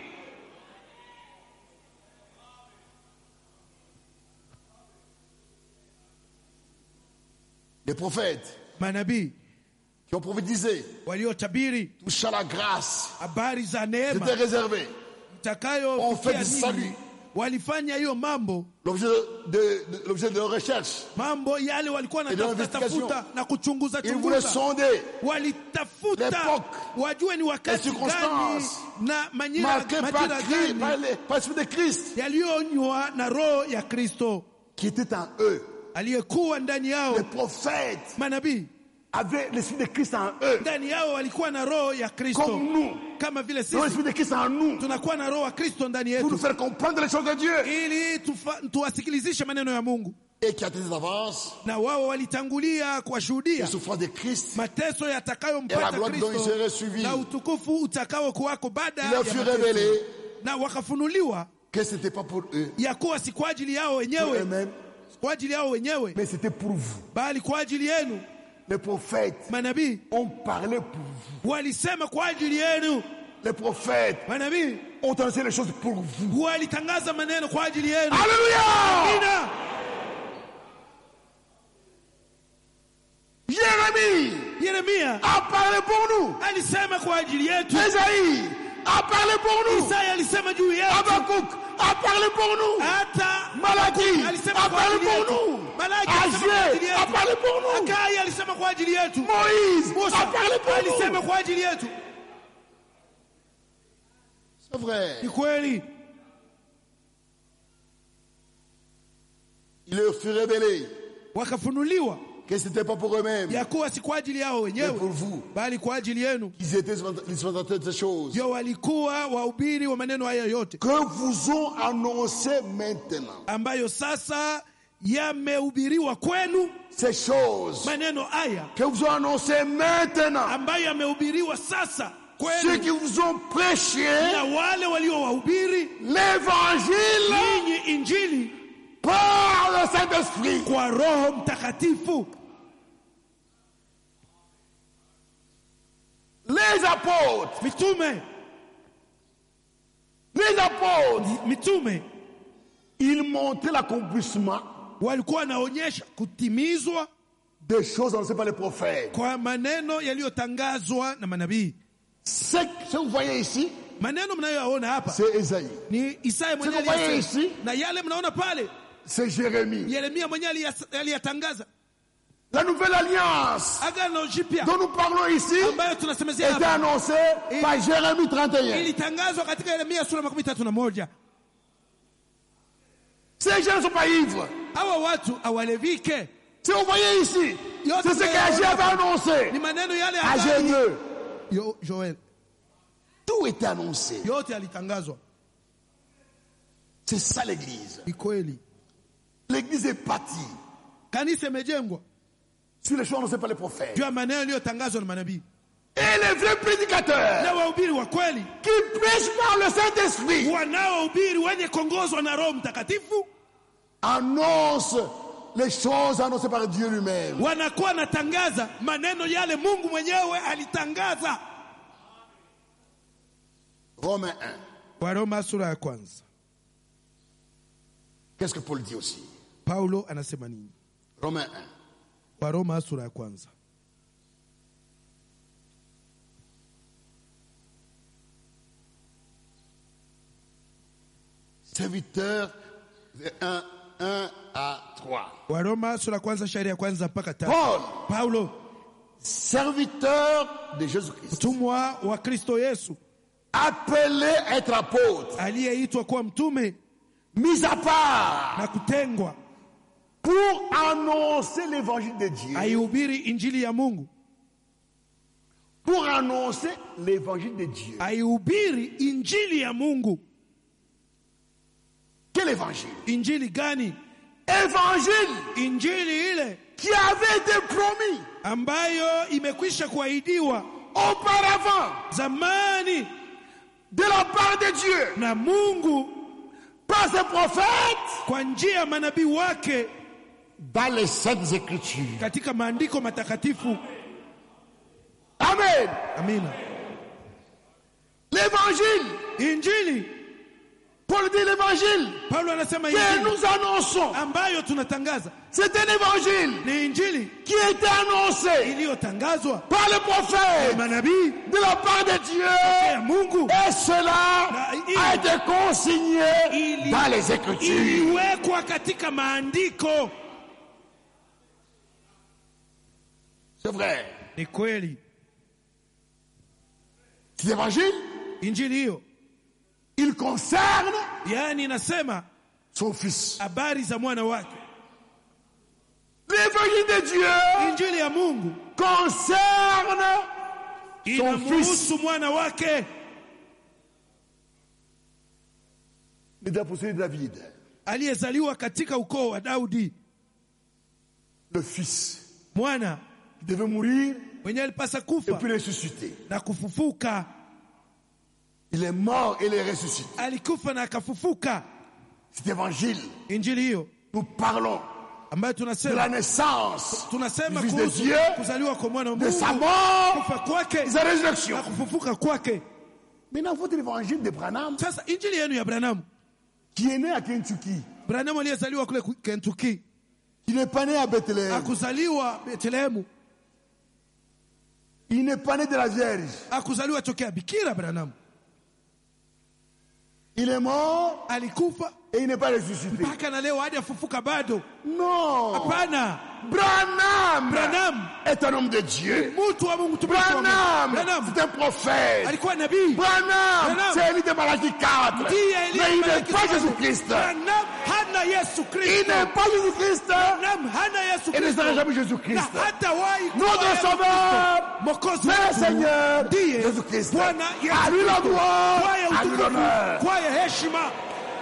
Les prophètes Manabii qui ont prophétisé waliotabiri touchant la grâce habari za neema c'était réservé. itakayo On fait kufikia du salut. nini, walifanya hiyo mambo L'objet de leur recherche. mambo yale walikuwa Et de wanatafuta l'investigation. na kuchunguza Ils voulaient chunguza, sonder walitafuta l'époque, wajue ni wakati les circonstances gani na marquées par majira Christ, gani par l'Esprit de Christ yaliyonywa na roho ya Kristo qui était en eux. aliyekuwa ndani yao. Les prophètes Manabii avaient l'Esprit de Christ en eux. ndani yao walikuwa na roho ya Kristo, Comme nous. kama vile Nous avons sisi l'Esprit de Christ en nous. tunakuwa na roho ya Kristo ndani Pour nous yetu, faire comprendre les choses de Dieu. ili tuwasikilizishe maneno ya Mungu. Et qui a été d'avance Na wao walitangulia les kuwashuhudia souffrances de Christ. mateso Et la yatakayompata gloire dont il Kristo serait suivi. na utukufu utakao kuwako baada Il ya leur fut mateso. révélé Na wakafunuliwa que ce n'était pas pour eux, ya kuwa si kwa ajili yao pour wenyewe, eux-mêmes, kwa ajili yao wenyewe, mais c'était pour vous. bali kwa ajili yenu. Les prophètes Manabii ont parlé pour vous. walisema kwa ajili yenu. Les prophètes Manabii ont annoncé les choses pour vous. walitangaza maneno kwa ajili yenu. Alléluia! Amina. Yeremia a parlé pour nous. alisema kwa ajili yetu. Esaïe a parlé pour nous. Isaya alisema juu yetu. Habakkuk a parlé pour nous. Hata Malaki alisema a kwa parlé ajili pour yetu. nous. Malaki alisema kwa ajili Agé a yetu. parlé pour nous. Akai alisema kwa ajili yetu. Moïse Musa a parlé pour alisema nous. kwa ajili yetu. C'est vrai. Ni kweli. Il leur fut révélé Wakafunuliwa que ce n'était pas pour eux-mêmes, ya kuwa si kwa ajili yao mais wenyewe, pour vous. bali kwa ajili yenu. Ils étaient les dispensaires de ces choses Ndio walikuwa wahubiri wa maneno haya yote que vous ont annoncé maintenant. ambayo sasa yamehubiriwa kwenu. Ces choses Maneno haya que vous ont annoncé maintenant. ambayo yamehubiriwa sasa Ceux qui kwenu vous ont prêché na wale waliowahubiri l'évangile ninyi injili par le Saint-Esprit. kwa Roho Mtakatifu. Les apôtres, Mitume ils montraient l'accomplissement walikuwa wanaonyesha kutimizwa des choses annoncées par les prophètes. kwa maneno yaliyotangazwa na manabii. Ce que vous voyez ici, Maneno mnayoyaona hapa c'est Esaïe. ni Isaya mwenyewe Sasa aliyasema, ici, na yale mnaona pale c'est Jérémie. Yeremia mwenyewe aliyatangaza. La nouvelle alliance Agano jipya dont nous parlons ici ambayo tunasemezea était hapa annoncée par Jérémie 31. ilitangazwa katika Yeremia sura 31. Ces gens ne sont pas ivres. Hawa watu awalevike. Si vous voyez ici, c'est ce qu'Agé avait annoncé. Ni maneno yale Agé 2. Joel. Tout était annoncé. Yote yalitangazwa. C'est ça l'église. Ni kweli. L'église est bâtie Kanisa imejengwa sur les choses annoncées par les prophètes. juu ya maneno yaliyotangazwa na manabii. Et les vrais prédicateurs Na wahubiri wa kweli qui prêchent par le Saint-Esprit wanaohubiri wenye kuongozwa na Roho Mtakatifu annoncent les choses annoncées par Dieu lui-même. wanakuwa natangaza maneno yale Mungu mwenyewe alitangaza. Romains 1. Waroma sura ya kwanza. Qu'est-ce que Paul dit aussi? Paulo anasema nini? Romains 1. Waroma sura ya kwanza. Serviteur 1 à 3. Waroma sura ya kwanza shairi ya kwanza mpaka 3. Paul, Paulo serviteur de Jésus-Christ, mtumwa wa Kristo Yesu appelé à être apôtre, aliyeitwa kuwa mtume, mis à part, na kutengwa pour annoncer l'évangile de Dieu, aihubiri injili ya Mungu, pour annoncer l'évangile de Dieu. aihubiri injili ya Mungu. Quel évangile? Injili gani? Évangile, injili ile qui avait été promis, ambayo imekwisha kuahidiwa auparavant, zamani de la part de Dieu, na Mungu par ses prophètes, kwa njia ya manabii wake dans les saintes écritures. katika maandiko matakatifu. Amen. Amina. L'évangile, Injili, Paul dit l'évangile Paulo anasema que injili nous annonçons, ambayo tunatangaza c'est un évangile ni injili qui était annoncé iliyotangazwa par les prophètes manabii de la part de Dieu, ya Mungu, et cela a été consigné dans les Écritures. iliwekwa katika maandiko. C'est vrai. Ni kweli. Cet évangile, Injili hiyo il concerne yani inasema son fils. habari za mwana wake. L'évangile de Dieu Injili ya Mungu concerne son fils. inamhusu mwana wake. Le déposé de David, aliyezaliwa katika ukoo wa Daudi, le fils mwana qui devait mourir mwenye alipasa et kufa puis ressusciter. na kufufuka. Il est mort et il est ressuscité. Alikufa na akafufuka. Cet évangile, Injili hiyo nous parlons ambayo de la tunasema naissance du tunasema Fils de kuhusu Dieu, kuzaliwa kwa mwana wa de Mungu, sa mort, kufa kwake de sa résurrection. na kufufuka kwake. Maintenant, votre évangile de Branham, Sasa injili yenu ya Branham, qui est né à Kentucky, Branham aliyezaliwa kule Kentucky, qui n'est pas né à Bethléem, akuzaliwa Bethlehemu, il n'est pas né de la Vierge, akuzaliwa tokea bikira. Branham il est mort alikufa et il n'est pas ressuscité. mpaka na leo hadi afufuka bado. Non, Hapana, Branham est un homme de Dieu. mtu wa Mungu, tumishi wa Mungu. Branham, Branham c'est un prophète. alikuwa nabii. Branham, c'est Élie de Malachie 4. Ndiye Mais il n'est pas Jésus-Christ. Branham hana Yesu Il Kristo. n'est pas Jésus-Christ. Branham hana Yesu Il ne sera Kristo. jamais Na Jésus-Christ. hatawahi kuwa Notre Yesu Sauveur, Kristo. Mwokozi c'est le wetu Seigneur ndiye Jésus-Christ. Bwana Yesu À lui la Kristo. gloire, Kwaye à lui utukufu, l'honneur. kwaye heshima.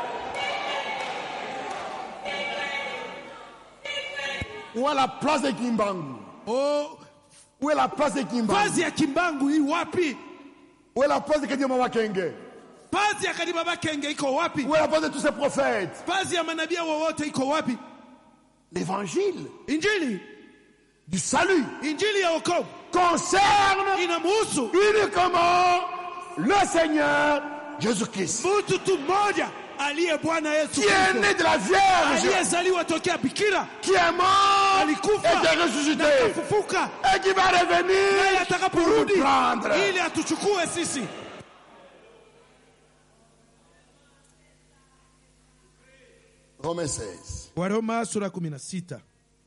Où est la place de Kimbangu? Oh, Où est la place de Kimbangu? pazi ya Kimbangu hii wapi? Où est la place de Kadiama Kenge? Pazi ya Kadibaba Kenge iko wapi? Où est la place de tous ces prophètes? Pazi ya manabii wowote iko wapi? L'évangile Injili, du salut injili ya wokovu concerne inamhusu uniquement le Seigneur Jésus-Christ, mtu tu mmoja aliye Bwana Yesu qui est Kristo, né de la Vierge, aliyezaliwa tokea bikira, qui est mort alikufa et qui est ressuscité, na akafufuka, et qui va naye revenir pour atakaporudi nous prendre. ili atuchukue sisi. Romains 16. Waroma sura 16.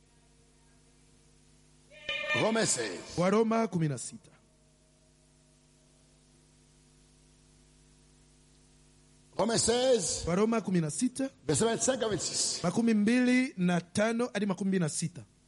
Romains 16. Waroma 16. Romains 16, Waroma 16 verset 25 à 26. 25 hadi 26.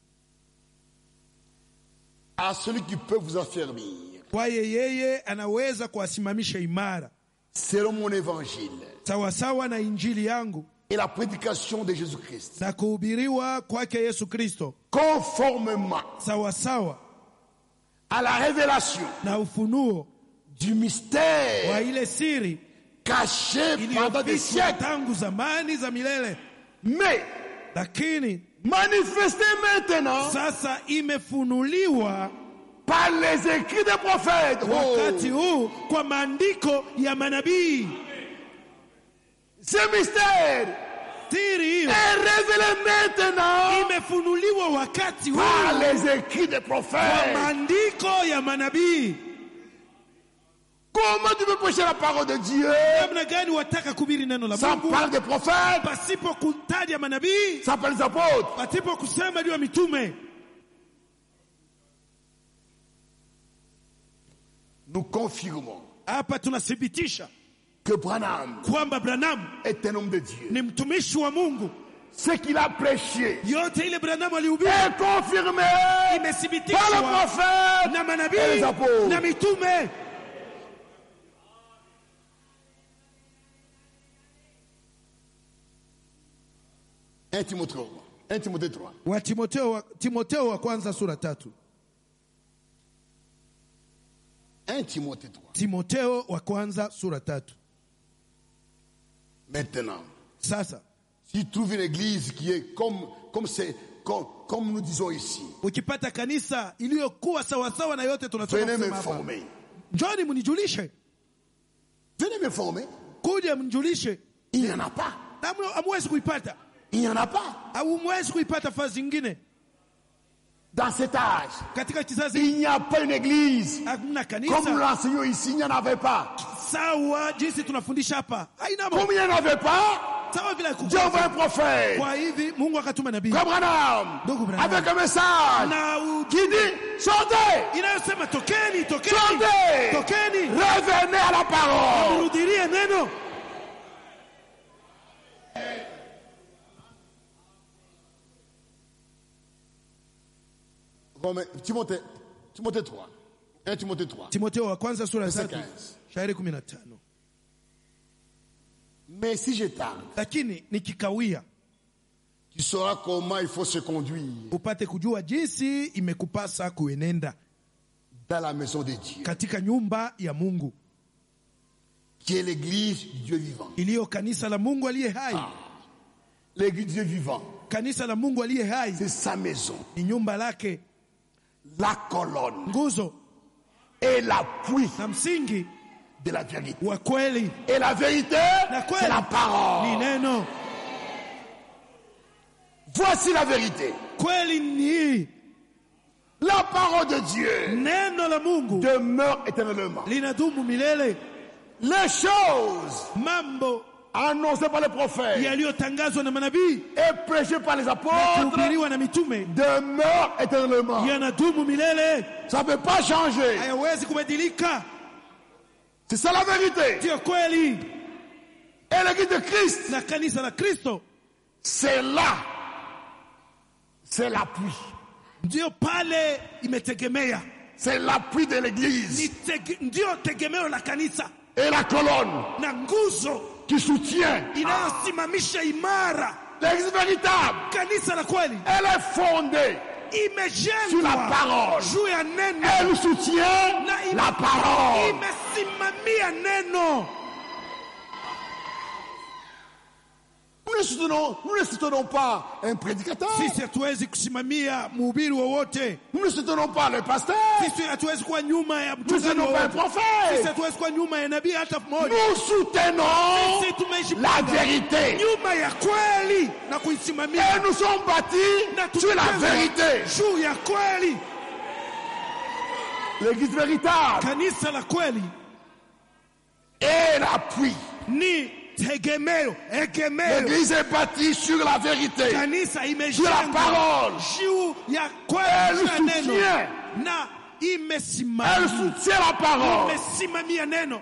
À celui qui peut vous affermir, Kwaye yeye anaweza kuwasimamisha imara selon mon évangile sawasawa na injili yangu et la prédication de Jésus-Christ, na kuhubiriwa kwake Yesu Kristo, conformément sawasawa à la révélation na ufunuo du mystère wa ile siri caché pendant des iliyofichwa siècles, tangu zamani za milele, mais lakini manifesté maintenant sasa imefunuliwa par les écrits des prophètes. wakati Oh. huu kwa maandiko ya manabii. Ce mystère Siri hiyo est révélé maintenant imefunuliwa wakati huu par les écrits des kwa prophètes. maandiko ya manabii. Comment tu peux prêcher la parole de Dieu Namna gani wataka kubiri neno la sans Mungu parler des prophètes, pasipo kutaja manabii, sans parler des apôtres? pasipo kusema juu ya mitume? Nous confirmons hapa tunathibitisha que Branham kwamba Branham est un homme de Dieu. ni mtumishi wa Mungu. Ce qu'il a prêché Yote ile Branham alihubiri est confirmé par le imethibitishwa prophète na et les manabii apôtres. na mitume. 1 Timothée 3. Wa Timotheo wa kwanza sura 3. 1 Timothée 3. Timotheo wa kwanza sura 3. Maintenant, Sasa si tu trouves une église qui est comme nous disons ici, ukipata kanisa iliyokuwa sawa sawa na yote tunatoka venez kusema hapa, m'informer. njoni mnijulishe. Venez m'informer. Kuja mnijulishe. Il n'y en a pas. Hamwezi kuipata. Il n'y en a pas. Hamwezi kuipata fazi nyingine. Dans cet âge, Katika kizazi il n'y a pas une église. hakuna Comme nous kanisa l'enseignons ici, il n'y en avait pas. sawa jinsi tunafundisha hapa. Haina Comme il n'y en avait pas, sawa vile Dieu envoie un prophète. kwa hivi Mungu akatuma nabii Comme Branham, Ndugu Branham. avec un message na qui dit, sortez, inayosema tokeni, sortez, tokeni, revenez à la parole. rudilie neno. Timothée 3. 1 Timothée 3. Timotheo wa kwanza sura ya Verset 3 15. shairi 15. Mais si je tarde, Lakini nikikawia, tu sauras comment il faut se conduire upate kujua jinsi imekupasa kuenenda dans la maison de Dieu, katika nyumba ya Mungu, qui est l'église du Dieu vivant. iliyo kanisa la Mungu aliye hai. L'église du Dieu vivant, Kanisa la Mungu aliye hai c'est sa maison, ni nyumba lake, la colonne nguzo et l'appui na msingi de la vérité. wa kweli. Et la vérité, Na kweli c'est la ni parole. neno. Voici la vérité. Kweli ni hii, La parole de Dieu neno la Mungu demeure éternellement. linadumu milele. Les choses Mambo annoncées par les prophètes yaliyotangazwa na manabii et prêchées par les apôtres kuhubiriwa na mitume demeurent éternellement. yanadumu milele, Ça ne peut pas changer. hayawezi kubadilika. C'est ça la vérité. Ndiyo kweli. Et l'église de Christ, Na kanisa la Kristo c'est là. C'est l'appui. ndiyo pale imetegemea, C'est l'appui de l'église ndiyo tegemeo la kanisa et la colonne na nguzo qui soutient. inayosimamisha imara. L'église véritable, Kanisa la kweli elle est fondée sur la imejengwa parole. juu ya neno, Elle soutient la parole. imesimamia neno. Nous ne soutenons pas un prédicateur. Sisi hatuwezi kusimamia mhubiri wowote. Nous ne soutenons pas le pasteur. Sisi hatuwezi kuwa nyuma ya Nous ne mchungaji soutenons pas un wowote. Sisi prophète. hatuwezi kuwa nyuma ya nabii hata mmoja. Nous soutenons Sisi tumeishi la vérité. nyuma ya kweli na Et kuisimamia nous sommes na bâtis sur la tumejengwa vérité. juu ya kweli. L'église véritable Kanisa la kweli est l'appui. ni tegemeo, egemeo. L'église est bâtie sur la vérité. Kanisa Sur la imejengwa parole. juu ya kweli, Elle juu ya neno soutient. na Elle imesimamia, soutient la parole. imesimamia neno.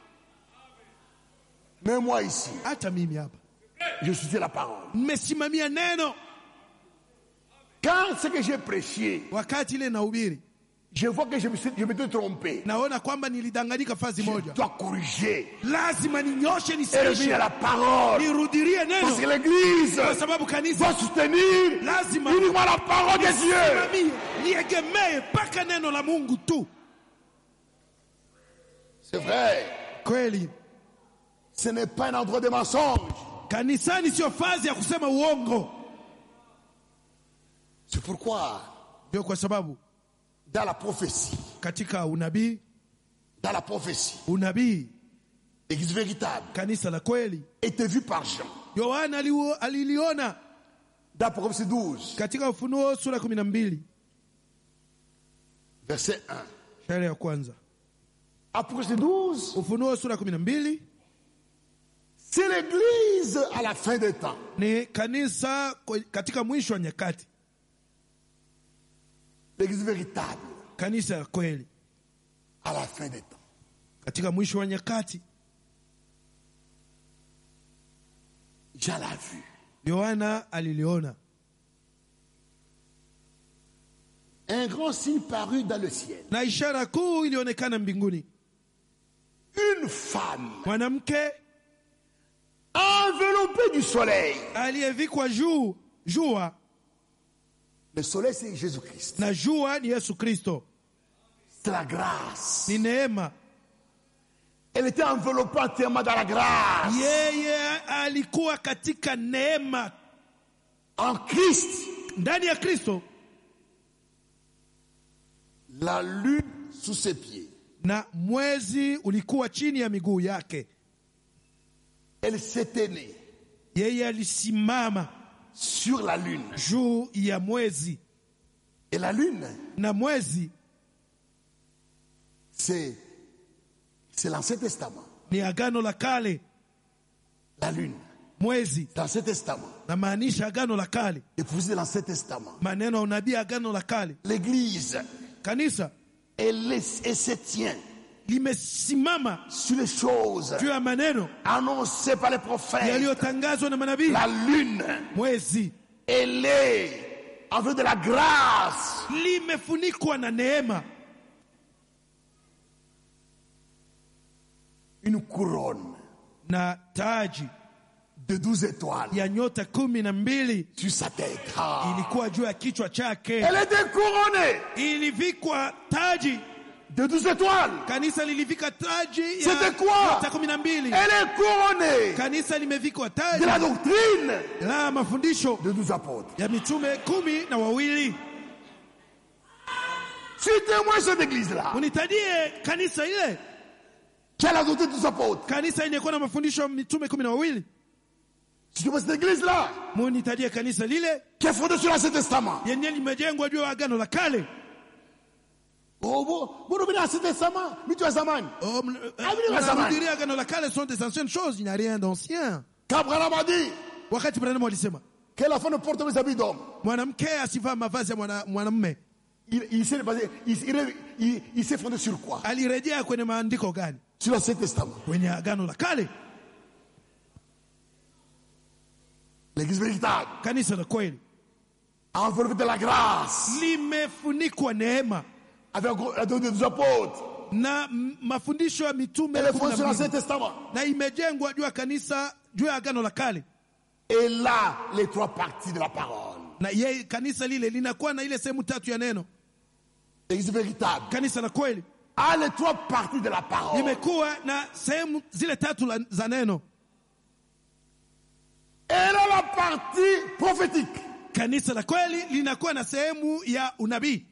Mais moi ici, Hata mimi hapa je soutiens la parole. nimesimamia neno. Quand ce que j'ai prêché, Wakati ile nahubiri, je vois que je m'étais trompé. naona kwamba nilidanganyika fazi Je moja. dois corriger Lazima ninyoshe, et revenir nisiishe, à la parole. nirudilie Parce que neno, l'église kwa sababu kanisa doit soutenir lazima uniquement la parole de Dieu. nisimamie, niegemee mpaka neno la Mungu tu. C'est vrai. Kweli Ce n'est pas un endroit de mensonge. kanisani sio fazi ya kusema uongo. C'est pourquoi, Ndio kwa sababu dans la prophétie, katika unabii, l'église véritable kanisa la kweli, était vue par Jean. Yohana aliliona Dans Apocalypse 12, katika Ufunuo sura 12 verset 1. shairi ya kwanza. Apocalypse 12, Ufunuo sura 12 c'est l'église à la fin des temps. ni kanisa katika mwisho wa nyakati, L'église véritable kanisa la kweli à la fin des temps. Katika mwisho wa nyakati, Jean l'a vu. Yohana aliliona. Un grand signe parut dans le ciel. Na ishara kuu ilionekana mbinguni. Une femme, mwanamke enveloppée du soleil. Aliyevikwa jua. Le soleil c'est Jésus-Christ. Na jua ni Yesu Kristo. C'est la grâce. Ni neema. Elle était enveloppée entièrement dans la grâce. Yeye alikuwa katika neema. En Christ. Ndani ya Kristo. La lune sous ses pieds. Na mwezi ulikuwa chini ya miguu yake. Elle s'était née. Yeye alisimama sur la lune. Juu ya mwezi. Et la lune, na mwezi, c'est l'Ancien Testament. Ni agano la kale. La lune, mwezi, l'Ancien Testament. Na maanisha agano la kale. Et pour de l'Ancien Testament. Maneno ya unabii agano la kale. L'église, kanisa, elle se tient limesimama sur les choses juu ya maneno annoncées par les prophètes. Yaliyotangazwa na manabii. La lune, mwezi, elle est enveloppée de la grâce. Limefunikwa na neema. Une couronne na taji de 12 étoiles ya nyota 12 sur sa tête. Ilikuwa juu ya kichwa chake. Elle était couronnée. Ilivikwa taji de 12 étoiles. Kanisa lilivika taji ya c'était quoi? nyota 12. Elle est couronnée. Kanisa limevikwa taji de la doctrine la mafundisho de 12 apôtres. Ya mitume 12. Citez-moi cette église-là. Unitajie kanisa ile. Qui a la doctrine de 12 apôtres. Kanisa inakuwa na mafundisho mitume 12. Citez-moi cette église-là. Munitajie kanisa lile. Qui est fondée sur l'Ancien Testament. Yenye limejengwa juu ya agano la kale. Oh, vous revenez à l'Ancien Testament. Mitu ya zamani. Oh, agano la kale sont des anciennes choses, il n'y a rien d'ancien. Abraham a dit. Wakati Branham alisema. Que la femme ne porte pas des habits d'homme. Mwanamke asivaa mavazi ya mwanamume. Il s'est fondé sur quoi? Alirejea kwenye maandiko gani? Sur l'Ancien Testament. Kwenye agano la kale. L'église véritable. Kanisa la kweli. Enveloppé de la grâce. Limefunikwa neema. Avec la doctrine des apôtres. Na mafundisho ya mitume. Elle est fondée sur l'Ancien Testament. Na imejengwa juu ya kanisa, juu ya agano la kale. Et là, les 3 parties de la parole. Na yeye kanisa lile linakuwa na ile sehemu 3 ya neno. L'église véritable. Kanisa la kweli. A les 3 parties de la parole. Limekuwa na sehemu zile 3 za neno. Elle a la partie prophétique. Kanisa la kweli linakuwa na sehemu ya unabii.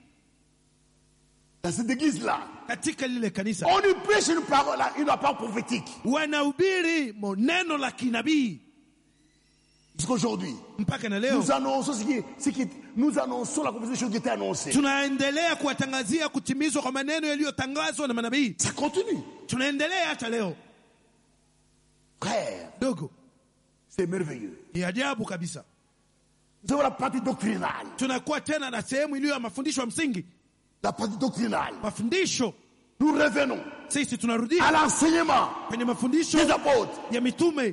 Dans cette église-là, katika lile kanisa, on y prêche une parole prophétique. Wanahubiri neno la kinabii. Jusqu'aujourd'hui, mpaka na leo, nous annonçons nous annonçons la prophétie des choses qui étaient annoncées. Tunaendelea kuwatangazia kutimizwa kwa maneno yaliyotangazwa na manabii. Ça continue. Tunaendelea hata leo. Frère, dogo, c'est merveilleux. Ni ajabu kabisa. Nous avons la partie doctrinale. Tunakuwa tena na sehemu iliyo ya mafundisho ya msingi. La partie doctrinale. Mafundisho. Nous revenons. Sisi tunarudia à l'enseignement kwenye mafundisho des apôtres. Ya mitume.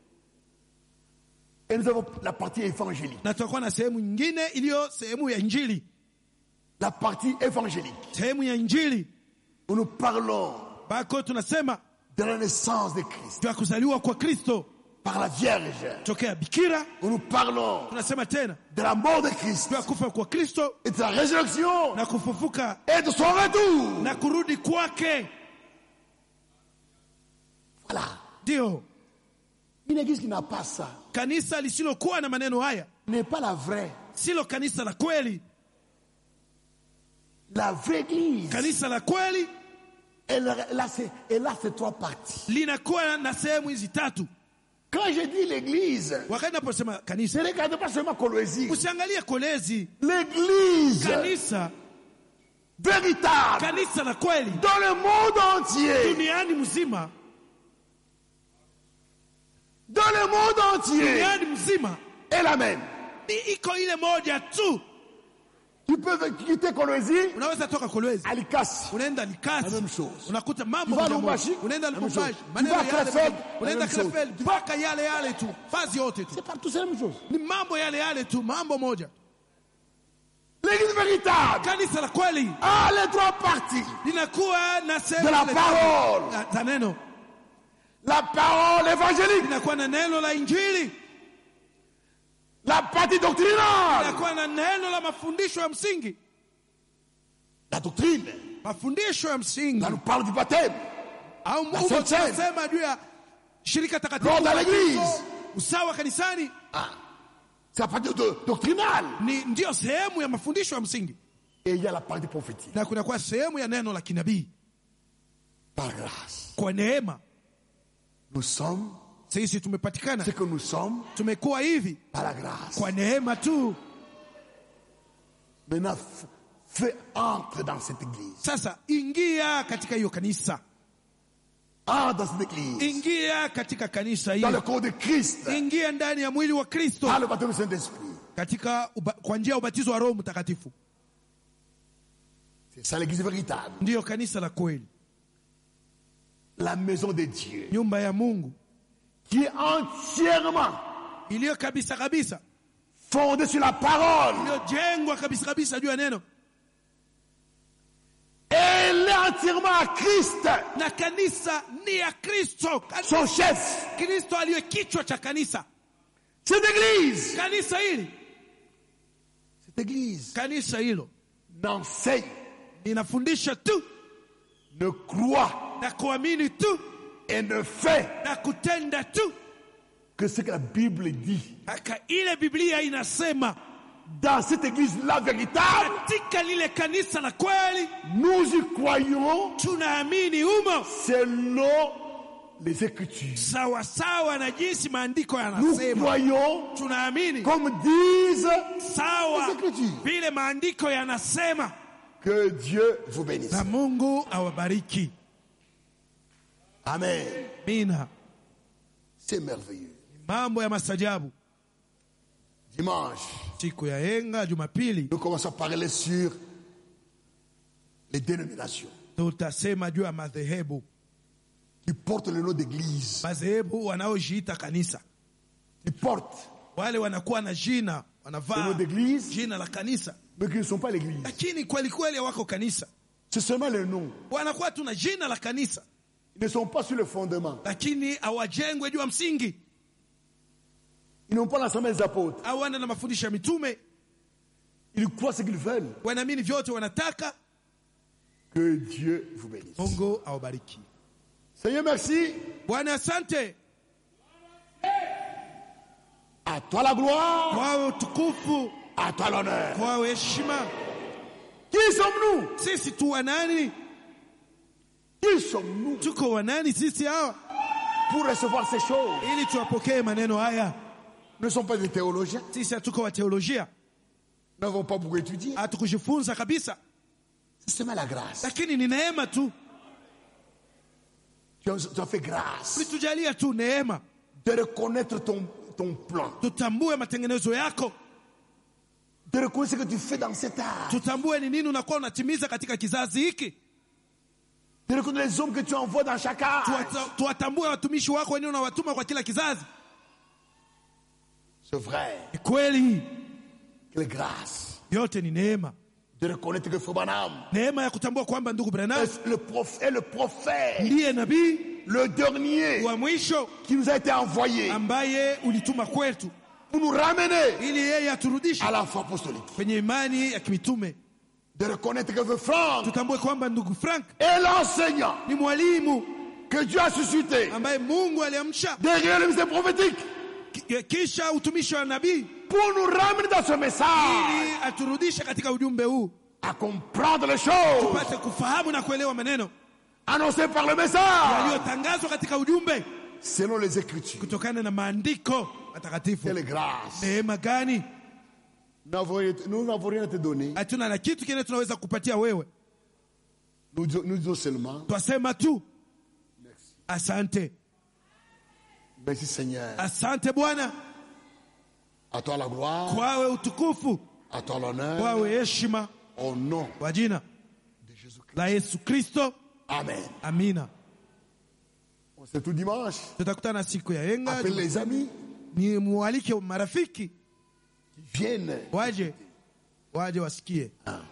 Et nous avons la partie évangélique. Na tutakuwa na sehemu nyingine iliyo sehemu ya injili. La partie évangélique. Sehemu ya injili. Où nous parlons bako tunasema de la naissance de Christ. Ya kuzaliwa kwa Kristo. Par la Vierge. Tokea bikira. Où nous parlons tunasema tena de la mort de Christ. Ya kufa kwa Kristo. Et de la résurrection. Na kufufuka. Et de son retour. Na kurudi kwake. Voilà. Dio. Une église qui n'a pas ça. Kanisa lisilokuwa na maneno haya n'est pas la vraie. Silo kanisa la kweli. La vraie église. Kanisa la kweli. Elle a ces 3 parties. Linakuwa na sehemu hizi 3. Quand je dis l'église, wakati naposema kanisa, ce n'est pas seulement Kolwezi. Usiangalie Kolwezi. L'église. Kanisa véritable. Kanisa la kweli. Dans le monde entier. Duniani mzima. Dans le monde entier. Duniani mzima. Et la même. Iko ile moja tu. Tu peux quitter Kolwezi. Unaweza toka Kolwezi. À Likasi. Unaenda Likasi. La même chose. Unakuta mambo moja. Unaenda Lubumbashi. Maneno yale. Unaenda Krefeld. Mpaka yale tu. Fazi yote tu. C'est partout la même chose. Ni mambo yale tu, mambo moja. L'église véritable. Kanisa la kweli. Ah, les trois parties. Linakuwa na sehemu de la parole. za neno. La parole évangélique. Linakuwa na neno la injili. La partie doctrinale. Linakuwa na neno la mafundisho ya msingi. La doctrine. Mafundisho ya msingi. Là, nous parle du baptême. Au Mungu anasema juu ya shirika takatifu. Lors de l'église. Usawa kanisani. Ah. C'est la partie doctrinale. Ndio sehemu ya mafundisho ya msingi. Et il y a la partie prophétique. Na kuna kwa sehemu ya neno la kinabii. Par grâce. Kwa neema. Nous sommes. Sisi tumepatikana. C'est que nous sommes. Tumekuwa hivi. Par la grâce. Kwa neema tu. Maintenant, entre dans cette église. Sasa ingia katika hiyo kanisa. Dans cette église. Ingia katika kanisa hili. Dans le corps de Christ. Ingia ndani ya mwili wa Kristo. Par le baptême du Saint-Esprit. Katika kwa njia ya ubatizo wa Roho Mtakatifu. C'est ça l'église véritable. Ndio kanisa la kweli. La maison de Dieu. Nyumba ya Mungu. Qui est entièrement. Iliyo kabisa kabisa. Fondée sur la parole. Iliyojengwa kabisa kabisa juu ya neno. Elle est entièrement à Christ. Na kanisa ni ya Kristo. Son chef. Kristo aliye kichwa cha kanisa. Cette église. Kanisa hili. Cette église. Kanisa hilo. N'enseigne. Inafundisha tu. Ne croit. Na kuamini tu. Et ne fait. Na kutenda tu. Que ce que la Bible dit. Haka ile Biblia inasema. Dans cette église-là véritable, katika lile kanisa la kweli, nous y croyons, tunaamini humo, selon les Écritures. Sawa sawa na jinsi maandiko yanasema. Nous croyons, tunaamini, comme disent sawa les Écritures. Vile maandiko yanasema. Que Dieu vous bénisse. Na Mungu awabariki. Amen. Mina. C'est merveilleux. Mambo ya masajabu. Dimanche, siku ya henga, Jumapili, nous commençons à parler sur les dénominations. Tutasema juu ya madhehebu qui portent le nom d'église. Madhehebu wanaojiita kanisa. Qui portent wale wanakuwa na jina, wanavaa le nom d'église, jina la kanisa, mais qui ne sont pas l'église. Lakini kweli kweli wako kanisa. C'est seulement le nom. Wanakuwa tuna jina la kanisa. Ils ne sont pas sur le fondement. Lakini hawajengwe juu ya msingi. Ils n'ont pas l'enseignement des apôtres. Hawana na mafundisho ya mitume. Ils croient ce qu'ils veulent. Wanaamini vyote wanataka. Que Dieu vous bénisse. Mungu awabariki. Seigneur, merci. Bwana asante. À toi la gloire. Kwa utukufu. À toi l'honneur. Kwa heshima. Qui sommes-nous? Sisi tu wanani? Qui sommes-nous? Tuko wanani sisi hawa? Pour recevoir ces choses. Ili tuwapokee maneno haya. Nous ne sommes pas des théologiens. Sisi hatuko wa teolojia. Nous n'avons pas beaucoup étudié. Hatukujifunza kabisa. C'est seulement la grâce. Lakini ni neema tu. Tu as fait grâce. Ulitujalia tu neema. De reconnaître ton plan. Tutambue matengenezo yako. De reconnaître ce que tu fais dans cet âge. Tutambue ni nini unakuwa unatimiza katika kizazi hiki. De reconnaître les hommes que tu envoies dans chaque âge. Tuwatambue watumishi wako wenyewe unawatuma kwa kila kizazi. C'est vrai. Ni kweli. Quelle grâce. Yote ni neema. De reconnaître que Frère Branham. Neema ya kutambua kwamba ndugu Branham est le prophète. Ndiye nabii. Le dernier. Wa mwisho. Qui nous a été envoyé. Ambaye ulituma kwetu. Pour nous ramener. Ili yeye aturudishe. À la foi apostolique. Kwenye imani ya kimitume. De reconnaître que Franck. Tutambue kwamba ndugu Frank. Et l'enseignant. Ni mwalimu. Que Dieu a suscité. Ambaye Mungu aliamsha. Derrière le message prophétique. Kisha utumishi wa nabii. Pour nous ramener dans ce message. Ili aturudishe katika ujumbe huu. À comprendre les choses. Tupate kufahamu na kuelewa maneno. Annoncé par le message. Yaliyotangazwa katika ujumbe. Selon les Écritures. Kutokana na maandiko matakatifu. Quelle grâce. Neema gani? Nous n'avons rien à te donner. Hatuna na kitu kile tunaweza kupatia wewe. Nous disons seulement. Twasema tu. Merci. Asante. Merci Seigneur. Asante Bwana. À toi la gloire. Kwawe utukufu. à ton honneur, wawe heshima au nom kwa jina de Jésus-Christ. la Yesu Kristo. Amen. Amina. C'est tout dimanche. Tutakutana siku ya yenga. Appelle les amis. Ni mualike marafiki Qui viennent. waje wasikie.